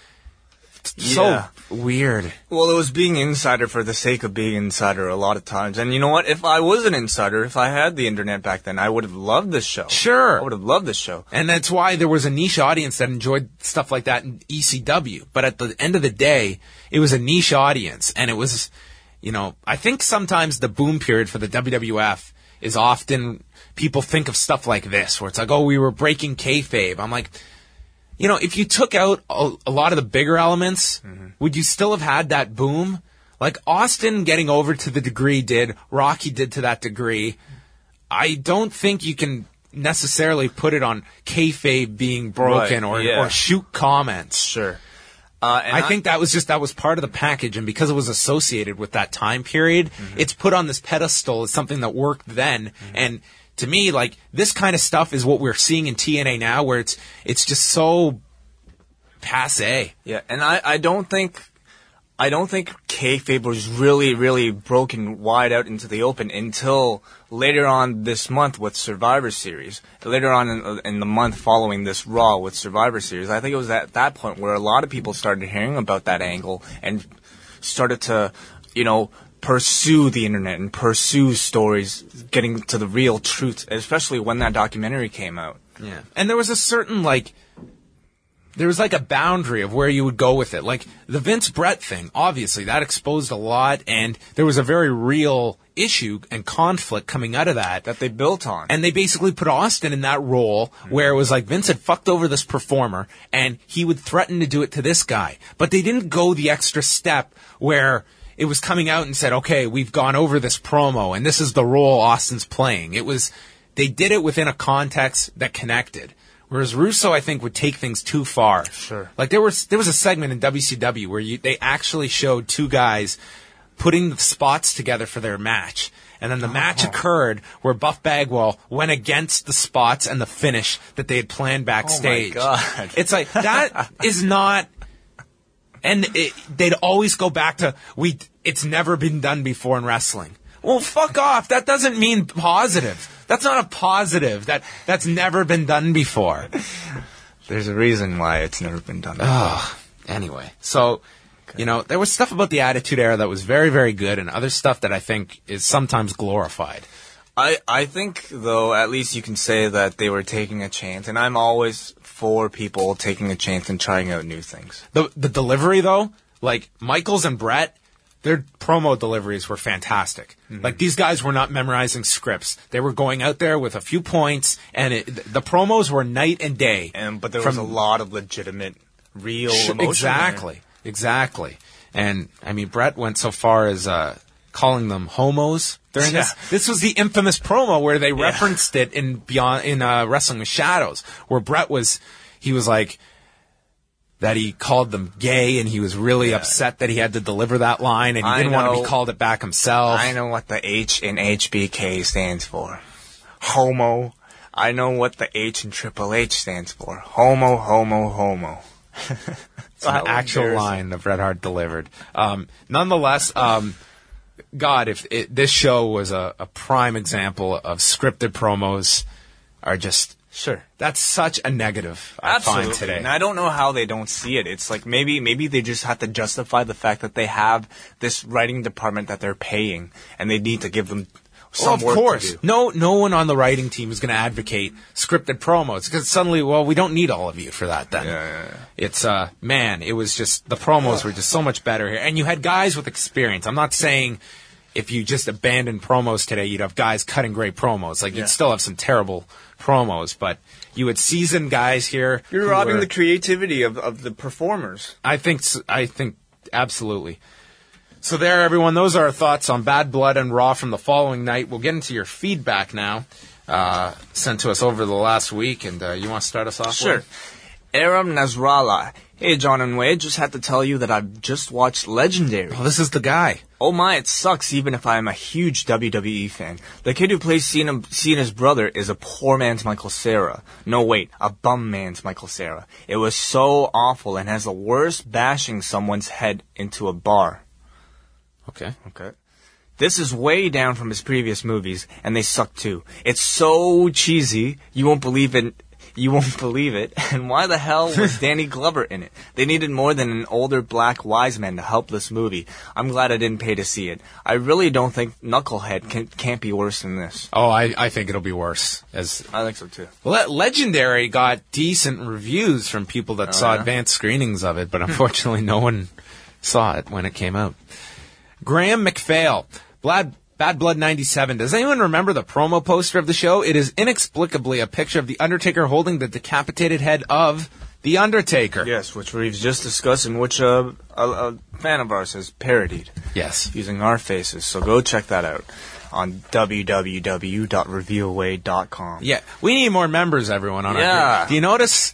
S5: so
S6: yeah.
S5: weird.
S6: Well, it was being insider for the sake of being insider a lot of times. And you know what? If I was an insider, if I had the internet back then, I would have loved this show.
S5: Sure.
S6: I would have loved this show.
S5: And that's why there was a niche audience that enjoyed stuff like that in E C W. But at the end of the day, it was a niche audience. And it was, you know, I think sometimes the boom period for the W W F is often people think of stuff like this, where it's like, oh, we were breaking kayfabe. I'm like, you know, if you took out a, a lot of the bigger elements, mm-hmm. would you still have had that boom? Like Austin getting over to the degree did, Rocky did to that degree. I don't think you can necessarily put it on kayfabe being broken
S6: right,
S5: or,
S6: yeah.
S5: or shoot comments.
S6: Sure. Uh, and
S5: I,
S6: I
S5: think that was just, that was part of the package, and because it was associated with that time period, mm-hmm. it's put on this pedestal as something that worked then, mm-hmm. and to me, like, this kind of stuff is what we're seeing in T N A now, where it's it's just so passé.
S6: Yeah, and I, I don't think I don't think kayfabe was really, really broken wide out into the open until later on this month with Survivor Series. Later on in, in the month following this Raw with Survivor Series, I think it was at that point where a lot of people started hearing about that angle and started to, you know, pursue the internet and pursue stories, getting to the real truth, especially when that documentary came out.
S5: Yeah. And there was a certain, like, there was like a boundary of where you would go with it. Like the Vince Brett thing, obviously that exposed a lot, and there was a very real issue and conflict coming out of that
S6: that they built on.
S5: And they basically put Austin in that role mm-hmm. where it was like Vince had fucked over this performer and he would threaten to do it to this guy. But they didn't go the extra step where it was coming out and said, okay, we've gone over this promo and this is the role Austin's playing. It was, they did it within a context that connected. Whereas Russo, I think, would take things too far.
S6: Sure.
S5: Like there was, there was a segment in W C W where you, they actually showed two guys putting the spots together for their match. And then the oh. match occurred where Buff Bagwell went against the spots and the finish that they had planned backstage.
S6: Oh my God.
S5: It's like, that is not, and it, they'd always go back to, we, it's never been done before in wrestling. Well, fuck off. That doesn't mean positive. That's not a positive. That, that's never been done before.
S6: There's a reason why it's never been done before.
S5: Oh, anyway, so, you know, there was stuff about the Attitude Era that was very, very good, and other stuff that I think is sometimes glorified.
S6: I, I think, though, at least you can say that they were taking a chance, and I'm always for people taking a chance and trying out new things.
S5: The the delivery, though, like Michaels and Brett, their promo deliveries were fantastic. Mm-hmm. Like, these guys were not memorizing scripts. They were going out there with a few points, and it, the promos were night and day.
S6: And But there was a lot of legitimate, real emotion.
S5: Exactly.
S6: There.
S5: Exactly. And, I mean, Brett went so far as uh, calling them homos during
S6: yeah.
S5: this. This was the infamous promo where they referenced yeah. it in Beyond in uh, Wrestling with Shadows, where Brett was, he was like, that he called them gay, and he was really yeah. upset that he had to deliver that line, and he
S6: I
S5: didn't
S6: know,
S5: want to be called it back himself.
S6: I know what the H in H B K stands for. Homo. I know what the H in Triple H stands for. Homo, homo, homo.
S5: It's an actual line that Bret Hart delivered. Um, nonetheless, um, God, if it, this show was a, a prime example of scripted promos are just...
S6: Sure.
S5: That's such a negative I
S6: Absolutely.
S5: find today.
S6: And I don't know how they don't see it. It's like maybe maybe they just have to justify the fact that they have this writing department that they're paying, and they need to give them some
S5: well, of
S6: work
S5: course.
S6: to do.
S5: No, no one on the writing team is going to advocate scripted promos because suddenly, well, we don't need all of you for that then.
S6: Yeah, yeah, yeah.
S5: It's, uh, man, it was just, the promos were just so much better here. And you had guys with experience. I'm not saying if you just abandoned promos today, you'd have guys cutting great promos. Like,
S6: yeah.
S5: you'd still have some terrible promos, but you had seasoned guys here.
S6: You're robbing were, the creativity of, of the performers.
S5: I think, I think, absolutely. So there, everyone, those are our thoughts on Bad Blood and Raw from the following night. We'll get into your feedback now, uh, sent to us over the last week, and uh, you want to start us off?
S6: Sure. Aram Nasrallah. Hey, John and Wade, just had to tell you that I've just watched Legendary.
S5: Oh, this is the guy.
S6: Oh my, it sucks even if I'm a huge W W E fan. The kid who plays Cena, Cena's brother is a poor man's Michael Cera. No, wait, a bum man's Michael Cera. It was so awful and has the worst bashing someone's head into a bar.
S5: Okay.
S6: Okay. This is way down from his previous movies, and they suck too. It's so cheesy, you won't believe it. You won't believe it. And why the hell was Danny Glover in it? They needed more than an older black wise man to help this movie. I'm glad I didn't pay to see it. I really don't think Knucklehead can, can't be worse than this.
S5: Oh, I, I think it'll be worse. As
S6: I think so too.
S5: Le- Legendary got decent reviews from people that
S6: oh,
S5: saw
S6: yeah?
S5: advanced screenings of it, but unfortunately no one saw it when it came out. Graham McPhail, Bad, Bad Blood ninety-seven. Does anyone remember the promo poster of the show? It is inexplicably a picture of The Undertaker holding the decapitated head of The Undertaker.
S6: Yes, which we've just discussed and which uh, a, a fan of ours has parodied.
S5: Yes.
S6: Using our faces. So go check that out on w w w dot review away dot com.
S5: Yeah, we need more members, everyone, on
S6: yeah.
S5: our group. Do you notice...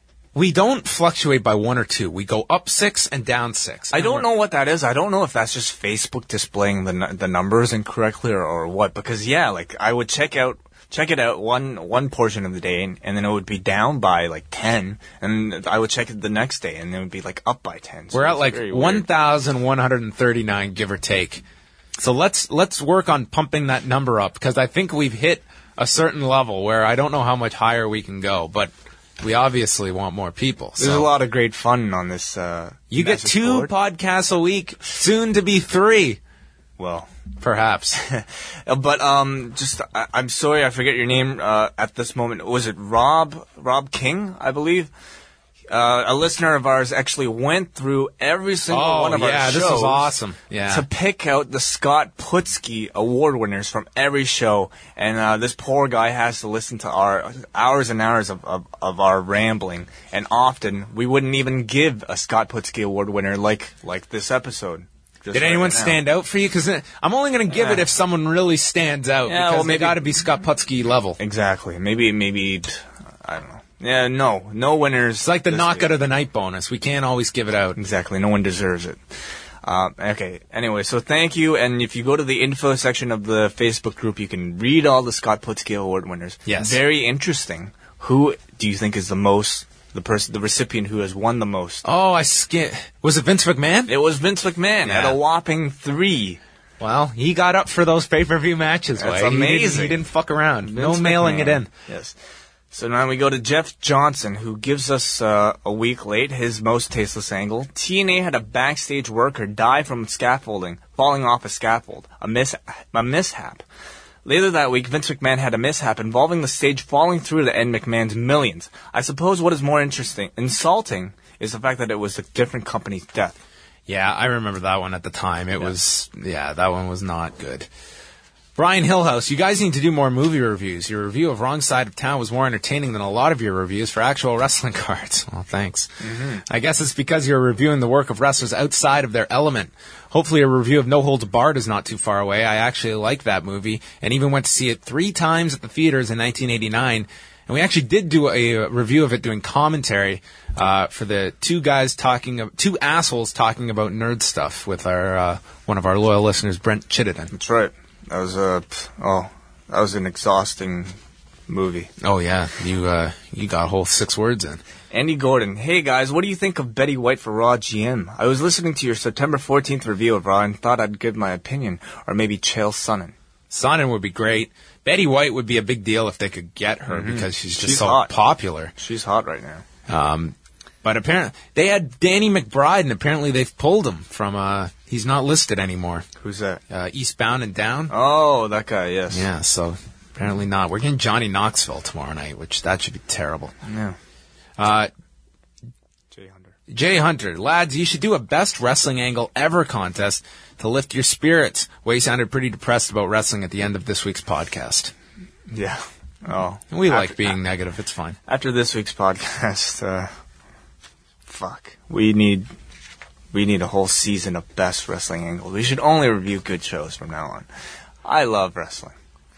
S5: We don't fluctuate by one or two. We go up six and down six.
S6: I don't know what that is. I don't know if that's just Facebook displaying the the numbers incorrectly or, or what. Because yeah, like I would check out check it out one one portion of the day, and, and then it would be down by like ten, and I would check it the next day, and it would be like up by ten.
S5: So we're at like one thousand one hundred thirty nine, give or take. So let's let's work on pumping that number up because I think we've hit a certain level where I don't know how much higher we can go, but. We obviously want more people. So.
S6: There's a lot of great fun on this. Uh,
S5: you get two board. podcasts a week, soon to be three.
S6: Well,
S5: perhaps.
S6: But um, just I, I'm sorry, I forget your name uh, at this moment. Was it Rob Rob King? I believe. uh, a listener of ours actually went through every single
S5: Oh,
S6: one of
S5: yeah,
S6: our shows.
S5: this was awesome. Yeah.
S6: To pick out the Scott Putski award winners from every show. And uh, this poor guy has to listen to our hours and hours of, of, of our rambling. And often, we wouldn't even give a Scott Putski award winner like, like this episode. Just
S5: Did
S6: right
S5: anyone
S6: now.
S5: stand out for you? Because I'm only going to give
S6: Yeah.
S5: it if someone really stands out.
S6: Yeah,
S5: because
S6: well,
S5: they
S6: maybe-
S5: got to be Scott Putski level.
S6: Exactly. Maybe, maybe, I don't know. Yeah, no. No winners.
S5: It's like the
S6: this
S5: knockout
S6: week.
S5: of the night bonus. We can't always give it out.
S6: Exactly. No one deserves it. Uh, okay. Anyway, so thank you. And if you go to the info section of the Facebook group, you can read all the Scott Putski Award winners.
S5: Yes.
S6: Very interesting. Who do you think is the most, the person, the recipient who has won the most?
S5: Oh, I skip. Was it Vince McMahon?
S6: It was Vince McMahon
S5: Yeah.
S6: at a whopping three.
S5: Well, he got up for those pay-per-view matches.
S6: That's
S5: Way. He didn't-
S6: amazing.
S5: He didn't, fuck around. no
S6: Vince
S5: mailing
S6: McMahon.
S5: it in.
S6: Yes. So now we go to Jeff Johnson, who gives us uh, a week late his most tasteless angle. T N A had a backstage worker die from scaffolding, falling off a scaffold, a, mis- a mishap. Later that week, Vince McMahon had a mishap involving the stage falling through to end McMahon's millions. I suppose what is more interesting, insulting, is the fact that it was a different company's death.
S5: Yeah, I remember that one at the time. It was, yeah, that one was not good. Brian Hillhouse, you guys need to do more movie reviews. Your review of Wrong Side of Town was more entertaining than a lot of your reviews for actual wrestling cards. Well, thanks. Mm-hmm. I guess it's because you're reviewing the work of wrestlers outside of their element. Hopefully a review of No Holds Barred is not too far away. I actually like that movie and even went to see it three times at the theaters in nineteen eighty-nine. And we actually did do a, a review of it doing commentary uh, for the two guys talking, of, two assholes talking about nerd stuff with our uh, one of our loyal listeners, Brent Chittenden.
S6: That's right. That was a oh, that was an exhausting movie.
S5: Oh yeah, you uh, you got a whole six words in.
S6: Andy Gordon, hey guys, what do you think of Betty White for Raw G M? I was listening to your September fourteenth review of Raw and thought I'd give my opinion, or maybe Chael Sonnen.
S5: Sonnen would be great. Betty White would be a big deal if they could get her mm-hmm. because she's just
S6: she's
S5: so
S6: hot.
S5: popular.
S6: She's hot right now.
S5: Um, but apparently they had Danny McBride, and apparently they've pulled him from. Uh, he's not listed anymore.
S6: Who's that?
S5: Uh, Eastbound and Down.
S6: Oh, that guy. Yes.
S5: Yeah. So apparently not. We're getting Johnny Knoxville tomorrow night, which that should be terrible.
S6: Yeah.
S5: Uh,
S6: Jay Hunter.
S5: Jay Hunter, lads, you should do a best wrestling angle ever contest to lift your spirits. Way sounded pretty depressed about wrestling at the end of this week's podcast.
S6: Yeah. Oh.
S5: We
S6: after,
S5: like being negative. It's fine.
S6: After this week's podcast, uh, fuck, we need we need a whole season of best wrestling angles. We should only review good shows from now on. I love wrestling.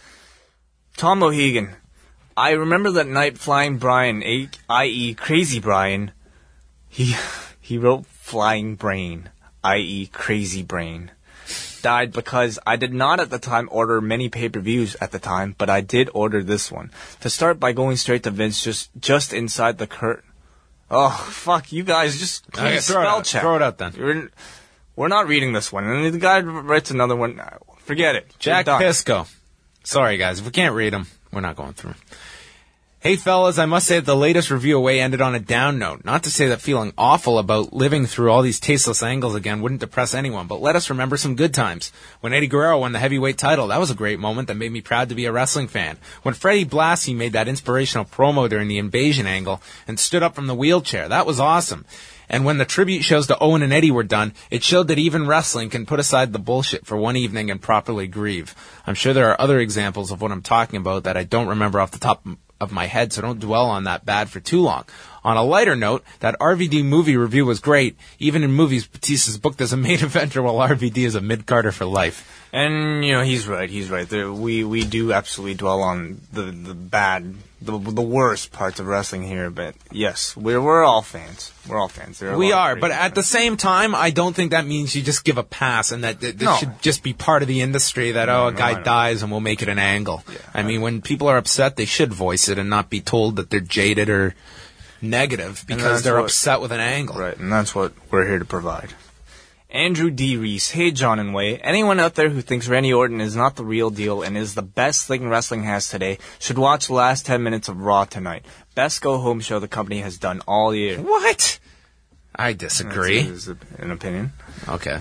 S6: Tom Mohegan, I remember that night Flying Brian, that is. Crazy Brian, he he wrote Flying Brain, that is. Crazy Brain, died because I did not at the time order many pay-per-views at the time, but I did order this one. To start by going straight to Vince, just just inside the curtain. Oh, fuck, you guys, just please
S5: Okay, throw it
S6: spell
S5: out.
S6: check.
S5: Throw it out then.
S6: We're, we're not reading this one. And the guy writes another one. Forget it.
S5: Jack
S6: We're done.
S5: Pisco. Sorry, guys. If we can't read them, we're not going through. Hey, fellas, I must say that the latest review away ended on a down note. Not to say that feeling awful about living through all these tasteless angles again wouldn't depress anyone, but let us remember some good times. When Eddie Guerrero won the heavyweight title, that was a great moment that made me proud to be a wrestling fan. When Freddie Blassie made that inspirational promo during the invasion angle and stood up from the wheelchair, that was awesome. And when the tribute shows to Owen and Eddie were done, it showed that even wrestling can put aside the bullshit for one evening and properly grieve. I'm sure there are other examples of what I'm talking about that I don't remember off the top of my head, so don't dwell on that bad for too long. On a lighter note, that R V D movie review was great. Even in movies, Batista's booked as a main eventer while R V D is a mid-carder for life.
S6: And, you know, he's right, he's right. There, we, we do absolutely dwell on the, the bad, the, the worst parts of wrestling here, but yes, we're, we're all fans. We're all fans. There are a
S5: We
S6: lot of
S5: are,
S6: great
S5: but
S6: fans.
S5: at the same time, I don't think that means you just give a pass and that th- this
S6: No.
S5: should just be part of the industry that, oh, a
S6: no,
S5: guy
S6: I know.
S5: dies and we'll make it an angle.
S6: Yeah,
S5: I mean, when people are upset, they should voice it and not be told that they're jaded or negative because
S6: that's
S5: they're
S6: what-
S5: upset with an angle.
S6: Right, and that's what we're here to provide. Andrew D. Reese, hey John and Way, anyone out there who thinks Randy Orton is not the real deal and is the best thing wrestling has today should watch the last ten minutes of Raw tonight. Best go-home show the company has done all year.
S5: What? I disagree.
S6: That's an opinion.
S5: Okay.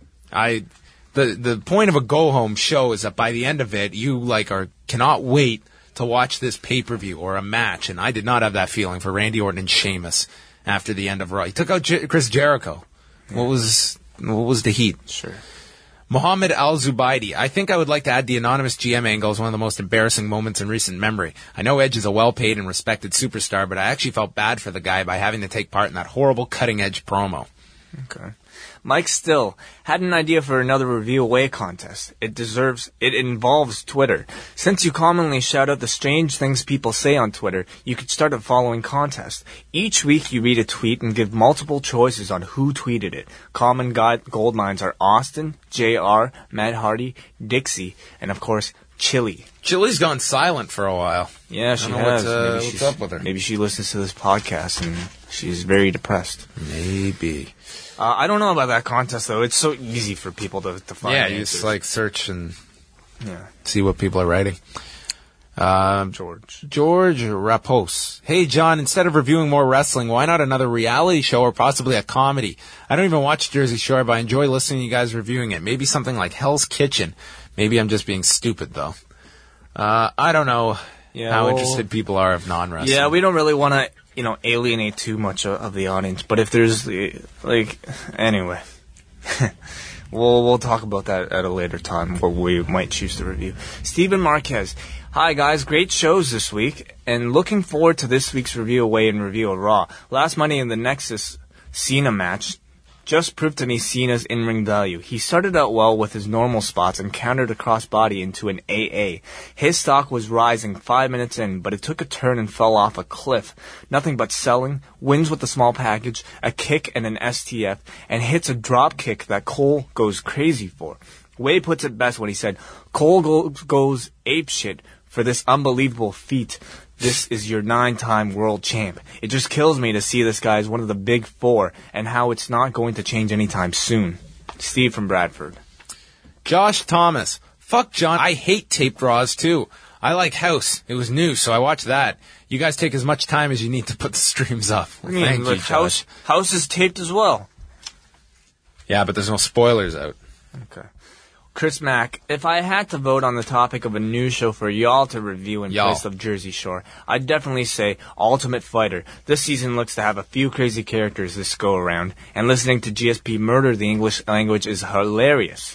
S5: I the the point of a go home show is that by the end of it you like are cannot wait to watch this pay per view or a match, and I did not have that feeling for Randy Orton and Sheamus. after the end of Raw. He took out Jer- Chris Jericho. What was what was the heat?
S6: Sure.
S5: Mohammed Al-Zubaidi. I think I would like to add the anonymous G M angle as one of the most embarrassing moments in recent memory. I know Edge is a well-paid and respected superstar, but I actually felt bad for the guy by having to take part in that horrible cutting-edge promo.
S6: Okay. Mike Still had an idea for another review away contest. It deserves, it involves Twitter. Since you commonly shout out the strange things people say on Twitter, you could start a following contest. Each week you read a tweet and give multiple choices on who tweeted it. Common gold mines are Austin, J R, Matt Hardy, Dixie, and of course, Chili.
S5: Chili's gone silent for a while.
S6: Yeah, she
S5: I don't
S6: has.
S5: know what's, uh,
S6: maybe
S5: what's up with her.
S6: Maybe she listens to this podcast and she's very depressed.
S5: Maybe.
S6: Uh, I don't know about that contest, though. It's so easy for people to, to find
S5: Yeah,
S6: answers.
S5: you just like search and
S6: yeah.
S5: see what people are writing. Um,
S6: George.
S5: George Rapos. Hey, John, instead of reviewing more wrestling, why not another reality show or possibly a comedy? I don't even watch Jersey Shore, but I enjoy listening to you guys reviewing it. Maybe something like Hell's Kitchen. Maybe I'm just being stupid, though. Uh, I don't know
S6: Yeah,
S5: how
S6: well,
S5: interested people are of non-wrestling.
S6: Yeah, we don't really want to, you know, alienate too much of, of the audience. But if there's, the, like, anyway. we'll, we'll talk about that at a later time where we might choose to review. Stephen Marquez. Hi, guys. Great shows this week. And looking forward to this week's review away and review of Raw. Last Monday in the Nexus Cena match just proved to me Cena's in-ring value. He started out well with his normal spots and countered a crossbody into an A A. His stock was rising five minutes in, but it took a turn and fell off a cliff. Nothing but selling, wins with a small package, a kick and an S T F, and hits a drop kick that Cole goes crazy for. Way puts it best when he said, Cole go- goes apeshit for this unbelievable feat. This is your nine-time world champ. It just kills me to see this guy as one of the big four and how it's not going to change anytime soon. Steve from Bradford.
S5: Josh Thomas. Fuck John. I hate taped draws too. I like House. It was new, so I watched that. You guys take as much time as you need to put the streams up.
S6: I mean,
S5: Thank you,
S6: House,
S5: Josh.
S6: House is taped as well.
S5: Yeah, but there's no spoilers out.
S6: Okay. Chris Mack, if I had to vote on the topic of a news show for y'all to review in
S5: Y'all.
S6: place of Jersey Shore, I'd definitely say Ultimate Fighter. This season looks to have a few crazy characters this go around, and listening to G S P murder the English language is hilarious.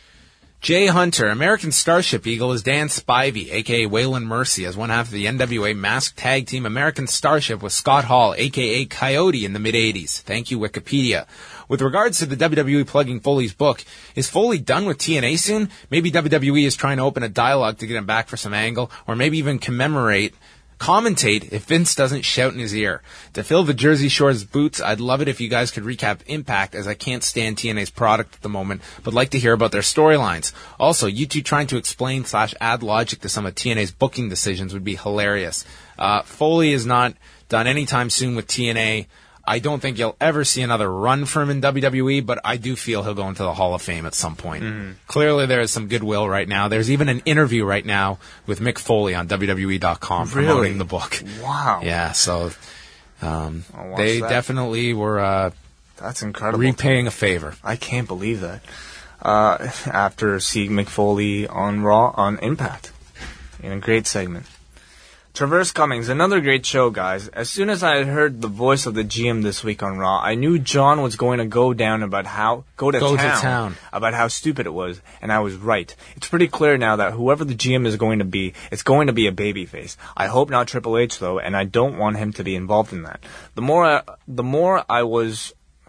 S5: Jay Hunter, American Starship Eagle is Dan Spivey, a k a. Waylon Mercy, as one half of the N W A masked tag team American Starship with Scott Hall, a k a. Coyote, in the mid-eighties. Thank you, Wikipedia. With regards to the W W E plugging Foley's book, is Foley done with T N A soon? Maybe W W E is trying to open a dialogue to get him back for some angle, or maybe even commemorate, commentate if Vince doesn't shout in his ear. To fill the Jersey Shore's boots, I'd love it if you guys could recap Impact, as I can't stand T N A's product at the moment, but like to hear about their storylines. Also, you two trying to explain slash add logic to some of T N A's booking decisions would be hilarious. Uh, Foley is not done anytime soon with T N A. I don't think you'll ever see another run from him in W W E, but I do feel he'll go into the Hall of Fame at some point. Mm-hmm. Clearly there is some goodwill right now. There's even an interview right now with Mick Foley on W W E dot com
S6: really?
S5: promoting the book.
S6: Wow.
S5: Yeah, so um, they that. definitely were uh,
S6: That's incredible.
S5: repaying a favor.
S6: I can't believe that. Uh, after seeing Mick Foley on Raw, on Impact, in a great segment. Traverse Cummings, another great show, guys. As soon as I had heard the voice of the G M this week on Raw, I knew John was going to go down about how go to,
S5: go
S6: town,
S5: to town
S6: about how stupid it was, and I was right. It's pretty clear now that whoever the G M is going to be, it's going to be a babyface. I hope not Triple H though, and I don't want him to be involved in that. The more, I, the more I was.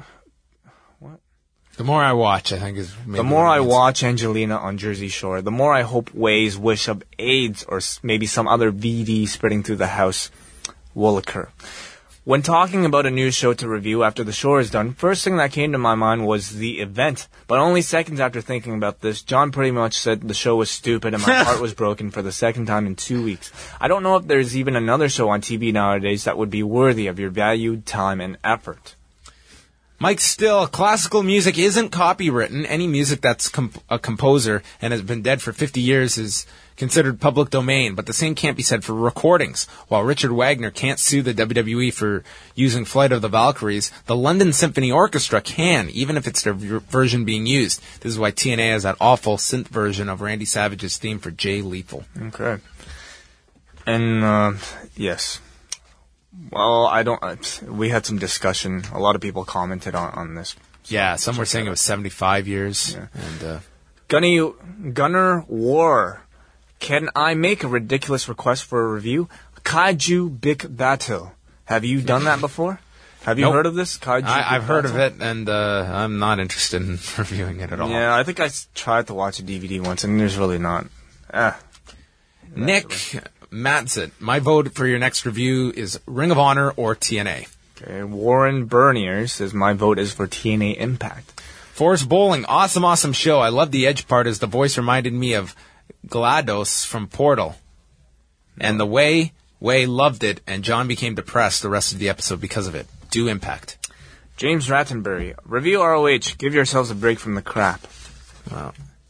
S5: The more I watch, I think is maybe
S6: the more I watch Angelina on Jersey Shore, the more I hope Ways wish of AIDS or maybe some other V D spreading through the house will occur. When talking about a news show to review after the show is done, first thing that came to my mind was the event. But only seconds after thinking about this, John pretty much said the show was stupid and my heart was broken for the second time in two weeks. I don't know if there's even another show on T V nowadays that would be worthy of your valued time and effort.
S5: Mike Still, classical music isn't copywritten. Any music that's comp- a composer and has been dead for fifty years is considered public domain, but the same can't be said for recordings. While Richard Wagner can't sue the W W E for using Flight of the Valkyries, the London Symphony Orchestra can, even if it's their v- version being used. This is why T N A has that awful synth version of Randy Savage's theme for Jay Lethal.
S6: Okay. And, uh, yes. Well, I don't. Uh, we had some discussion. A lot of people commented on, on this.
S5: Yeah, some were saying it was seventy-five years.
S6: Yeah.
S5: And uh,
S6: Gunny, Gunner War. Can I make a ridiculous request for a review? Kaiju Big Battle. Have you done that before? Have you
S5: Nope.
S6: heard of this? Kaiju
S5: I,
S6: Big
S5: I've heard of
S6: Battle?
S5: it, and uh, I'm not interested in reviewing it at all.
S6: Yeah, I think I s- tried to watch a D V D once, and there's really not. Eh.
S5: Nick Matson, my vote for your next review is Ring of Honor or T N A.
S6: Okay, Warren Bernier says my vote is for T N A Impact.
S5: Forrest Bowling, awesome, awesome show. I love the Edge part as the voice reminded me of GLaDOS from Portal. And the way, Way loved it, and John became depressed the rest of the episode because of it. Do Impact.
S6: James Rattenbury, review R O H. Give yourselves a break from the crap.
S5: Wow.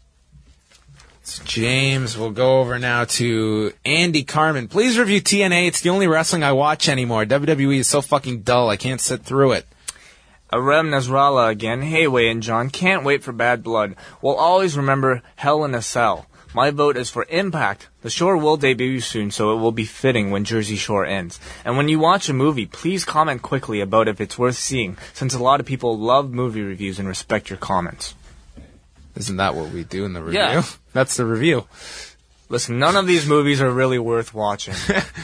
S5: So James, we'll go over now to Andy Carmen. Please review T N A. It's the only wrestling I watch anymore. W W E is so fucking dull. I can't sit through it.
S6: Arem Nasrallah again. Hey, Way and John. Can't wait for Bad Blood. We'll always remember Hell in a Cell. My vote is for Impact. The Shore will debut soon, so it will be fitting when Jersey Shore ends. And when you watch a movie, please comment quickly about if it's worth seeing, since a lot of people love movie reviews and respect your comments.
S5: Isn't that what we do in the review?
S6: Yeah.
S5: That's the review.
S6: Listen, none of these movies are really worth watching.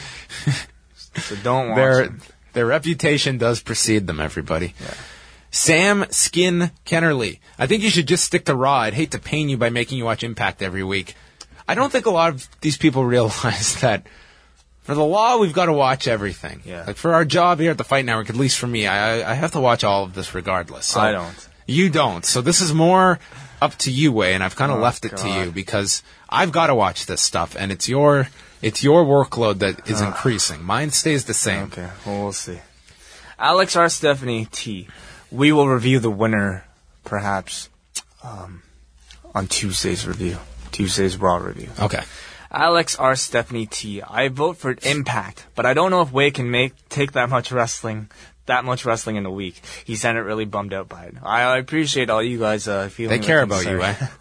S6: So don't watch
S5: Their,
S6: them.
S5: their reputation does precede them, everybody.
S6: Yeah.
S5: Sam Skin Kennerly. I think you should just stick to Raw. I'd hate to pain you by making you watch Impact every week. I don't think a lot of these people realize that for the law, we've got to watch everything.
S6: Yeah.
S5: Like for our job here at the Fight Network, at least for me, I, I have to watch all of this regardless. So
S6: I don't.
S5: You don't. So this is more up to you, Way, and I've kind of
S6: Oh,
S5: left it
S6: God.
S5: to you because I've got to watch this stuff, and it's your it's your workload that is increasing. Mine stays the same.
S6: Okay, well, we'll see. Alex R. Stephanie T. We will review the winner, perhaps, um, on Tuesday's review. Tuesday's Raw review.
S5: Okay.
S6: Alex R. Stephanie T. I vote for Impact, but I don't know if Way can make take that much wrestling, that much wrestling in a week. He sounded really bummed out by it. I, I appreciate all you guys uh, feeling.
S5: They care
S6: the
S5: about you,
S6: concern.
S5: eh?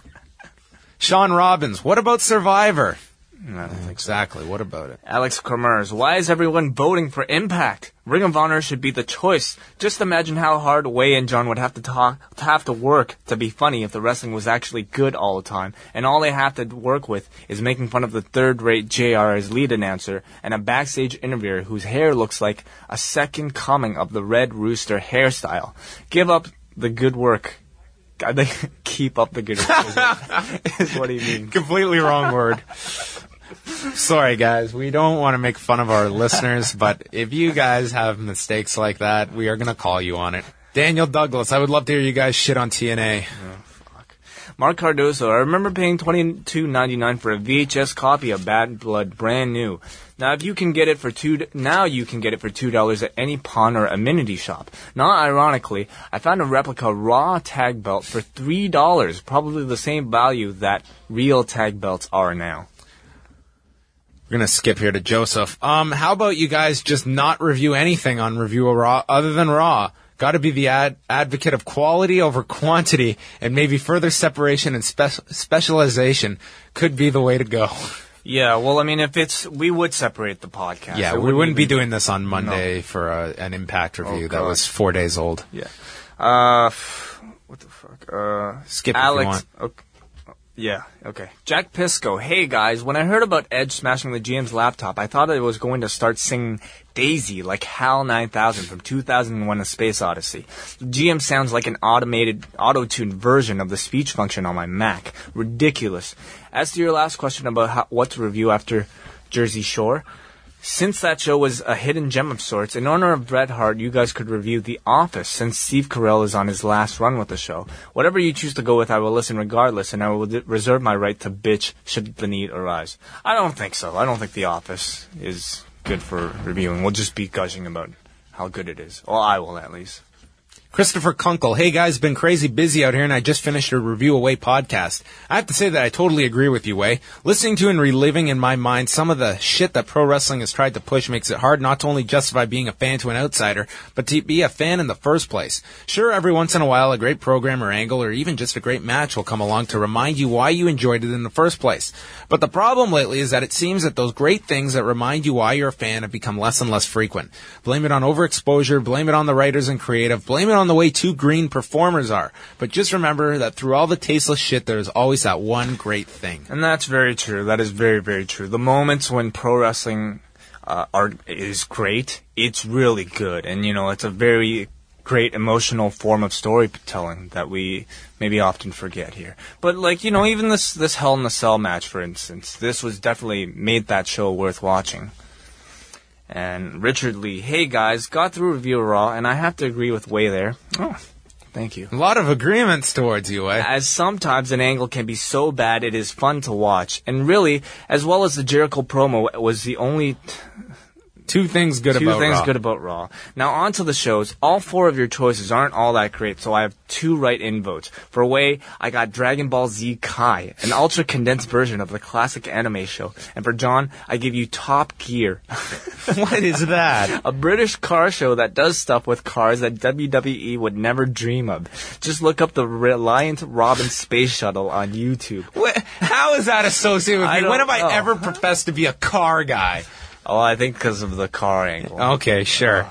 S5: Sean Robbins, what about Survivor?
S6: I don't think so.
S5: Exactly. What about it?
S6: Alex Cremers, why is everyone voting for Impact? Ring of Honor should be the choice. Just imagine how hard Way and John would have to talk, to have to work to be funny if the wrestling was actually good all the time, and all they have to work with is making fun of the third-rate J R as lead announcer and a backstage interviewer whose hair looks like a second coming of the Red Rooster hairstyle. Give up the good work. God, they keep up the good work. Is what, is what he means.
S5: Completely wrong word. Sorry, guys. We don't want to make fun of our listeners, but if you guys have mistakes like that, we are going to call you on it. Daniel Douglas, I would love to hear you guys shit on T N A.
S6: Mark Cardoso, I remember paying twenty-two ninety-nine for a V H S copy of Bad Blood, brand new. Now, if you can get it for two, now you can get it for two dollars at any pawn or amenity shop. Not ironically, I found a replica Raw tag belt for three dollars, probably the same value that real tag belts are now.
S5: We're going to skip here to Joseph. Um, how about you guys just not review anything on Review of Raw other than Raw? Got to be the ad- advocate of quality over quantity, and maybe further separation and spe- specialization could be the way to go.
S6: Yeah, well, I mean, if it's, we would separate the podcast.
S5: Yeah,
S6: It
S5: we wouldn't be
S6: even-
S5: doing this on Monday for a, an Impact review
S6: Oh,
S5: that
S6: God.
S5: was four days old.
S6: Yeah. Uh, f- what the fuck? Uh,
S5: Skip if you
S6: Alex.
S5: want.
S6: Okay. Yeah, okay. Jack Pisco. Hey, guys. When I heard about Edge smashing the G M's laptop, I thought it was going to start singing Daisy like HAL nine thousand from two thousand one A Space Odyssey. The G M sounds like an automated, auto-tuned version of the speech function on my Mac. Ridiculous. As to your last question about how, what to review after Jersey Shore, since that show was a hidden gem of sorts, in honor of Bret Hart, you guys could review The Office, since Steve Carell is on his last run with the show. Whatever you choose to go with, I will listen regardless, and I will d- reserve my right to bitch should the need arise. I don't think so. I don't think The Office is good for reviewing. We'll just be gushing about how good it is. Well, I will, at least.
S5: Christopher Kunkel, hey guys, been crazy busy out here and I just finished a Review Away podcast. I have to say that I totally agree with you, Way. Listening to and reliving in my mind some of the shit that pro wrestling has tried to push makes it hard not to only justify being a fan to an outsider, but to be a fan in the first place. Sure, every once in a while a great program or angle or even just a great match will come along to remind you why you enjoyed it in the first place. But the problem lately is that it seems that those great things that remind you why you're a fan have become less and less frequent. Blame it on overexposure, blame it on the writers and creative, blame it on the way too green performers are. But just remember that through all the tasteless shit, there's always that one great thing.
S6: And that's very true. That is very, very true. The moments when pro wrestling uh, are is great, it's really good. And, you know, it's a very great emotional form of storytelling that we maybe often forget here. But, like, you know, even this, this Hell in a Cell match, for instance, this was definitely made that show worth watching. And Richard Lee, hey guys, got through Review of Raw, and I have to agree with Way there. Oh, thank you.
S5: A lot of agreements towards you, Way.
S6: As sometimes an angle can be so bad, it is fun to watch. And really, as well as the Jericho promo was the only... T-
S5: Two things good
S6: Two
S5: about
S6: things
S5: Raw.
S6: good about Raw. Now on to the shows. All four of your choices aren't all that great, so I have two write-in votes. For Way, I got Dragon Ball Z Kai, an ultra-condensed version of the classic anime show. And for John, I give you Top Gear.
S5: What is that?
S6: A British car show that does stuff with cars that W W E would never dream of. Just look up the Reliant Robin Space Shuttle on YouTube.
S5: What? How is that associated with
S6: I
S5: me?
S6: don't
S5: When have I
S6: know.
S5: ever professed to be a car guy?
S6: Oh, I think because of the car angle.
S5: Okay, sure.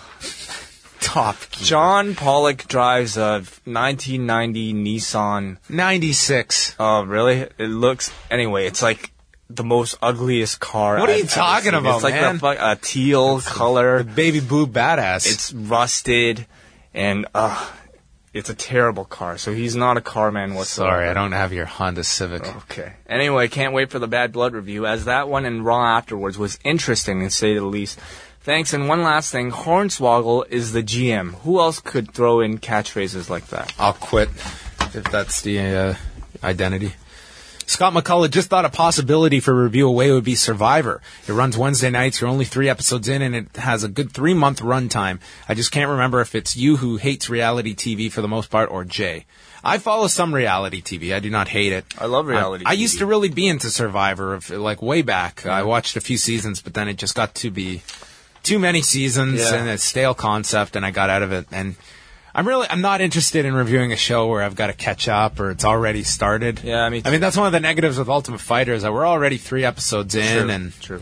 S5: Top Gear.
S6: John Pollock drives a nineteen ninety Nissan.
S5: ninety-six.
S6: Oh, really? It looks... Anyway, it's like the most ugliest car
S5: What are
S6: I've
S5: you
S6: ever
S5: talking
S6: seen.
S5: about,
S6: It's like
S5: man?
S6: the fuck, a teal color.
S5: Baby blue badass.
S6: It's rusted, and uh, it's a terrible car. So he's not a car man whatsoever.
S5: Sorry, I don't have your Honda Civic.
S6: Okay. Anyway, can't wait for the Bad Blood review, as that one and Raw afterwards was interesting, to say the least. Thanks, and one last thing. Hornswoggle is the G M. Who else could throw in catchphrases like that?
S5: I'll quit if that's the uh, identity. Scott McCullough just thought a possibility for Review Away would be Survivor. It runs Wednesday nights. You're only three episodes in, and it has a good three-month run time. I just can't remember if it's you who hates reality T V for the most part or Jay. I follow some reality T V. I do not hate it.
S6: I love reality
S5: I, I
S6: T V.
S5: used to really be into Survivor, of, like way back. I watched a few seasons, but then it just got to be too many seasons
S6: Yeah.
S5: and a stale concept, and I got out of it. And I'm really, I'm not interested in reviewing a show where I've got to catch up or it's already started.
S6: Yeah, me too.
S5: I mean, that's one of the negatives with Ultimate Fighter is that we're already three episodes in,
S6: True,
S5: and
S6: true.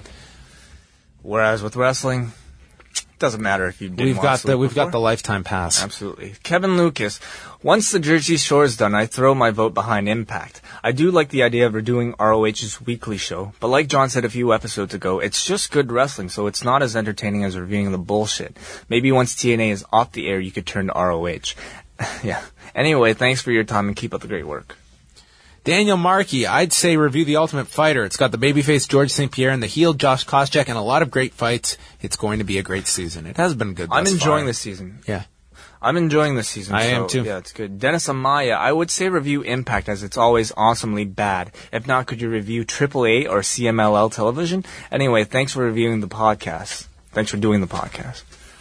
S6: Whereas with wrestling, it doesn't matter if you didn't
S5: we've
S6: watch
S5: got
S6: the
S5: the
S6: week
S5: we've
S6: before.
S5: got the lifetime pass.
S6: Absolutely. Kevin Lucas. Once the Jersey Shore is done, I throw my vote behind Impact. I do like the idea of redoing R O H's weekly show, but like John said a few episodes ago, it's just good wrestling, so it's not as entertaining as reviewing the bullshit. Maybe once T N A is off the air, you could turn to R O H. Yeah. Anyway, thanks for your time and keep up the great work.
S5: Daniel Markey, I'd say review The Ultimate Fighter. It's got the babyface George Saint Pierre and the heel Josh Koscheck and a lot of great fights. It's going to be a great season. It has been good.
S6: I'm
S5: thus
S6: enjoying
S5: far.
S6: this season.
S5: Yeah.
S6: I'm enjoying this season.
S5: I
S6: so,
S5: am too.
S6: Yeah, it's good. Dennis Amaya, I would say review Impact as it's always awesomely bad. If not, could you review triple A or C M L L television? Anyway, thanks for reviewing the podcast. Thanks for doing the podcast.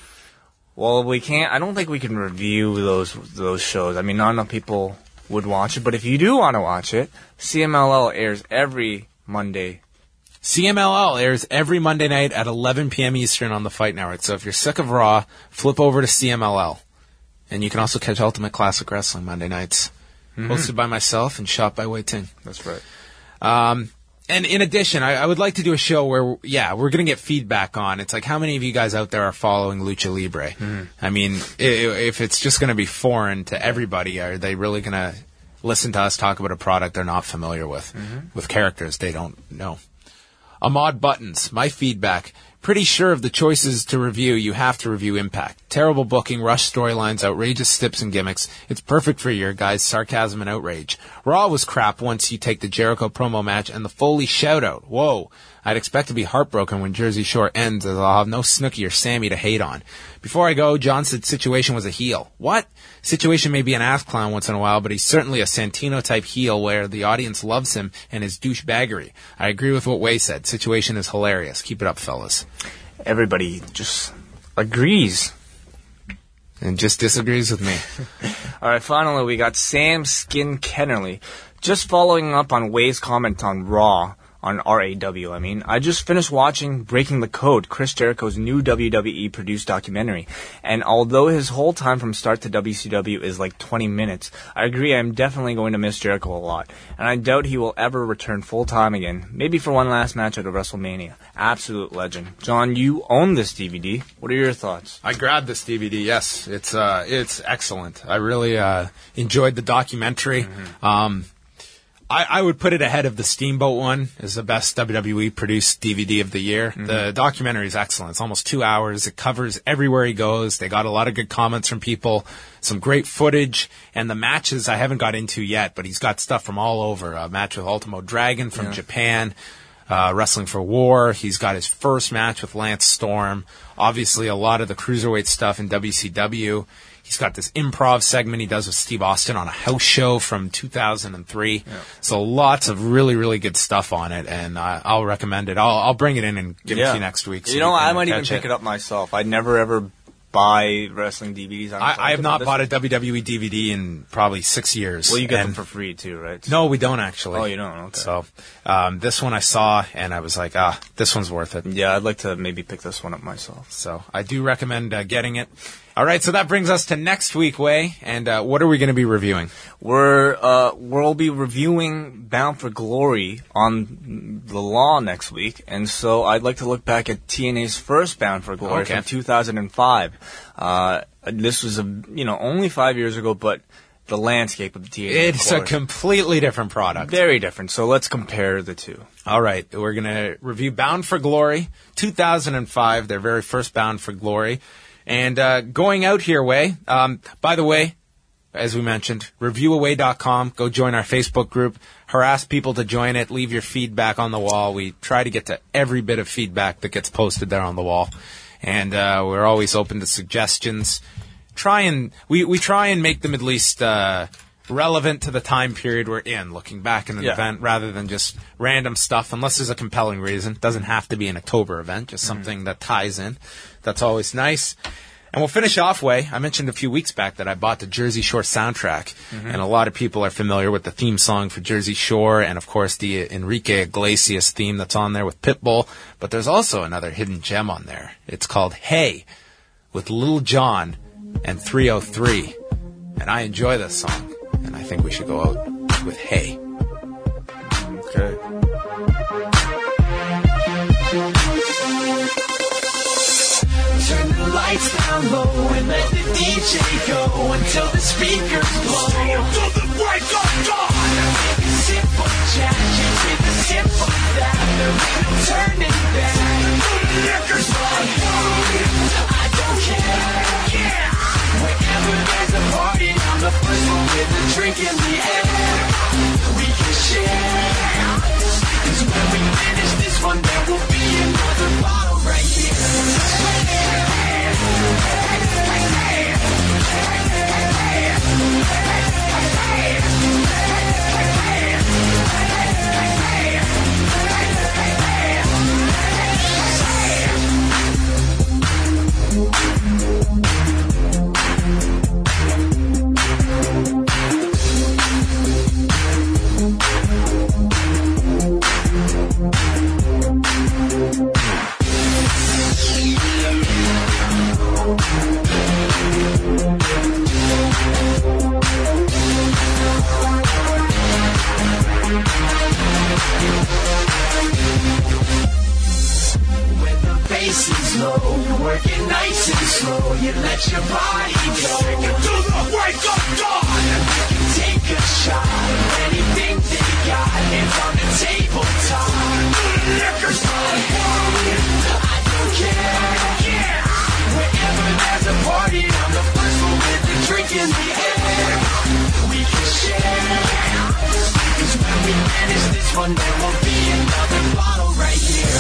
S6: Well, we can't, I don't think we can review those those shows. I mean, not enough people would watch it, but if you do want to watch it, C M L L airs every Monday.
S5: C M L L airs every Monday night at eleven p.m. Eastern on the Fight Network. So if you're sick of Raw, flip over to C M L L. And you can also catch Ultimate Classic Wrestling Monday nights. Mm-hmm. Hosted by myself and shot by Wei Ting.
S6: That's right.
S5: Um, and in addition, I, I would like to do a show where, yeah, we're going to get feedback on. It's like, how many of you guys out there are following Lucha Libre? Mm-hmm. I mean, if, if it's just going to be foreign to everybody, are they really going to listen to us talk about a product they're not familiar with, mm-hmm. with characters they don't know? Ahmad Buttons, my feedback. Pretty sure of the choices to review, you have to review Impact. Terrible booking, rushed storylines, outrageous stips and gimmicks. It's perfect for your guys' sarcasm and outrage. Raw was crap once you take the Jericho promo match and the Foley shoutout. Whoa. I'd expect to be heartbroken when Jersey Shore ends, as I'll have no Snooki or Sammy to hate on. Before I go, John said Situation was a heel. What? Situation may be an ass clown once in a while, but he's certainly a Santino-type heel where the audience loves him and his douchebaggery. I agree with what Way said. Situation is hilarious. Keep it up, fellas.
S6: Everybody just agrees.
S5: and just disagrees with me.
S6: All right, finally, we got Sam Skin Kennerly. Just following up on Way's comment on Raw, on R A W, I mean, I just finished watching Breaking the Code, Chris Jericho's new W W E-produced documentary. And although his whole time from start to W C W is like twenty minutes, I agree I'm definitely going to miss Jericho a lot. And I doubt he will ever return full-time again, maybe for one last match at a WrestleMania. Absolute legend. John, you own this D V D. What are your thoughts?
S5: I grabbed this D V D, yes. It's uh, it's excellent. I really uh, enjoyed the documentary. Mm-hmm. Um I, I would put it ahead of the Steamboat one as the best W W E-produced D V D of the year. Mm-hmm. The documentary is excellent. It's almost two hours. It covers everywhere he goes. They got a lot of good comments from people, some great footage, and the matches I haven't got into yet, but he's got stuff from all over. A match with Ultimo Dragon from yeah. Japan, uh, Wrestling for War. He's got his first match with Lance Storm. Obviously, a lot of the cruiserweight stuff in W C W. He's got this improv segment he does with Steve Austin on a house show from two thousand three. Yeah. So lots of really, really good stuff on it, and I, I'll recommend it. I'll, I'll bring it in and give yeah. it to you next week. So
S6: you know,
S5: you
S6: I might even pick it. it up myself. I'd never, ever buy wrestling D V Ds.
S5: I, I have not bought a W W E D V D in probably six years.
S6: Well, you get and them for free, too, right?
S5: No, we don't, actually.
S6: Oh, you don't? Okay.
S5: So um, this one I saw, and I was like, ah, this one's worth it.
S6: Yeah, I'd like to maybe pick this one up myself.
S5: So I do recommend uh, getting it. All right, so that brings us to next week, Way. And uh, what are we going to be reviewing?
S6: We're uh, we'll be reviewing Bound for Glory on the Law next week, and so I'd like to look back at T N A's first Bound for Glory okay. from two thousand five. Uh, this was a you know only five years ago, but the landscape of the T N A.
S5: It's a completely different product.
S6: Very different. So let's compare the two.
S5: All right, we're going to review Bound for Glory, two thousand five, their very first Bound for Glory. And uh, going out here, Way, um, by the way, as we mentioned, review away dot com. Go join our Facebook group. Harass people to join it. Leave your feedback on the wall. We try to get to every bit of feedback that gets posted there on the wall. And uh, we're always open to suggestions. Try and we, we try and make them at least uh, relevant to the time period we're in, looking back in an yeah. event, rather than just random stuff, unless there's a compelling reason. It doesn't have to be an October event, just something mm. that ties in. That's always nice. And we'll finish off, Way. I mentioned a few weeks back that I bought the Jersey Shore soundtrack, mm-hmm. and a lot of people are familiar with the theme song for Jersey Shore, and of course the Enrique Iglesias theme that's on there with Pitbull. But there's also another hidden gem on there. It's called Hey, with Lil Jon and three oh three. And I enjoy this song, and I think we should go out with Hey.
S6: Okay.
S1: Turn the lights down low and let the D J go until the speakers blow. Stay until the break of dawn. Take a sip of Jack, you take a sip of that. There ain't no turning back. The liquor's right. I don't care. Yeah. Whenever there's a party, I'm the first one with a drink in the air. We can share. 'Cause when we finish this one, there will be another bottle right here. Working nice and slow, you let your body go. Take it to the break of dawn. You can take a shot of anything they got. Hands on the tabletop. The liquor's right. I don't care. Yeah. Wherever there's a party, I'm the first one with a drink in the air. We can share. 'Cause when we finish this one, there will be another bottle right here.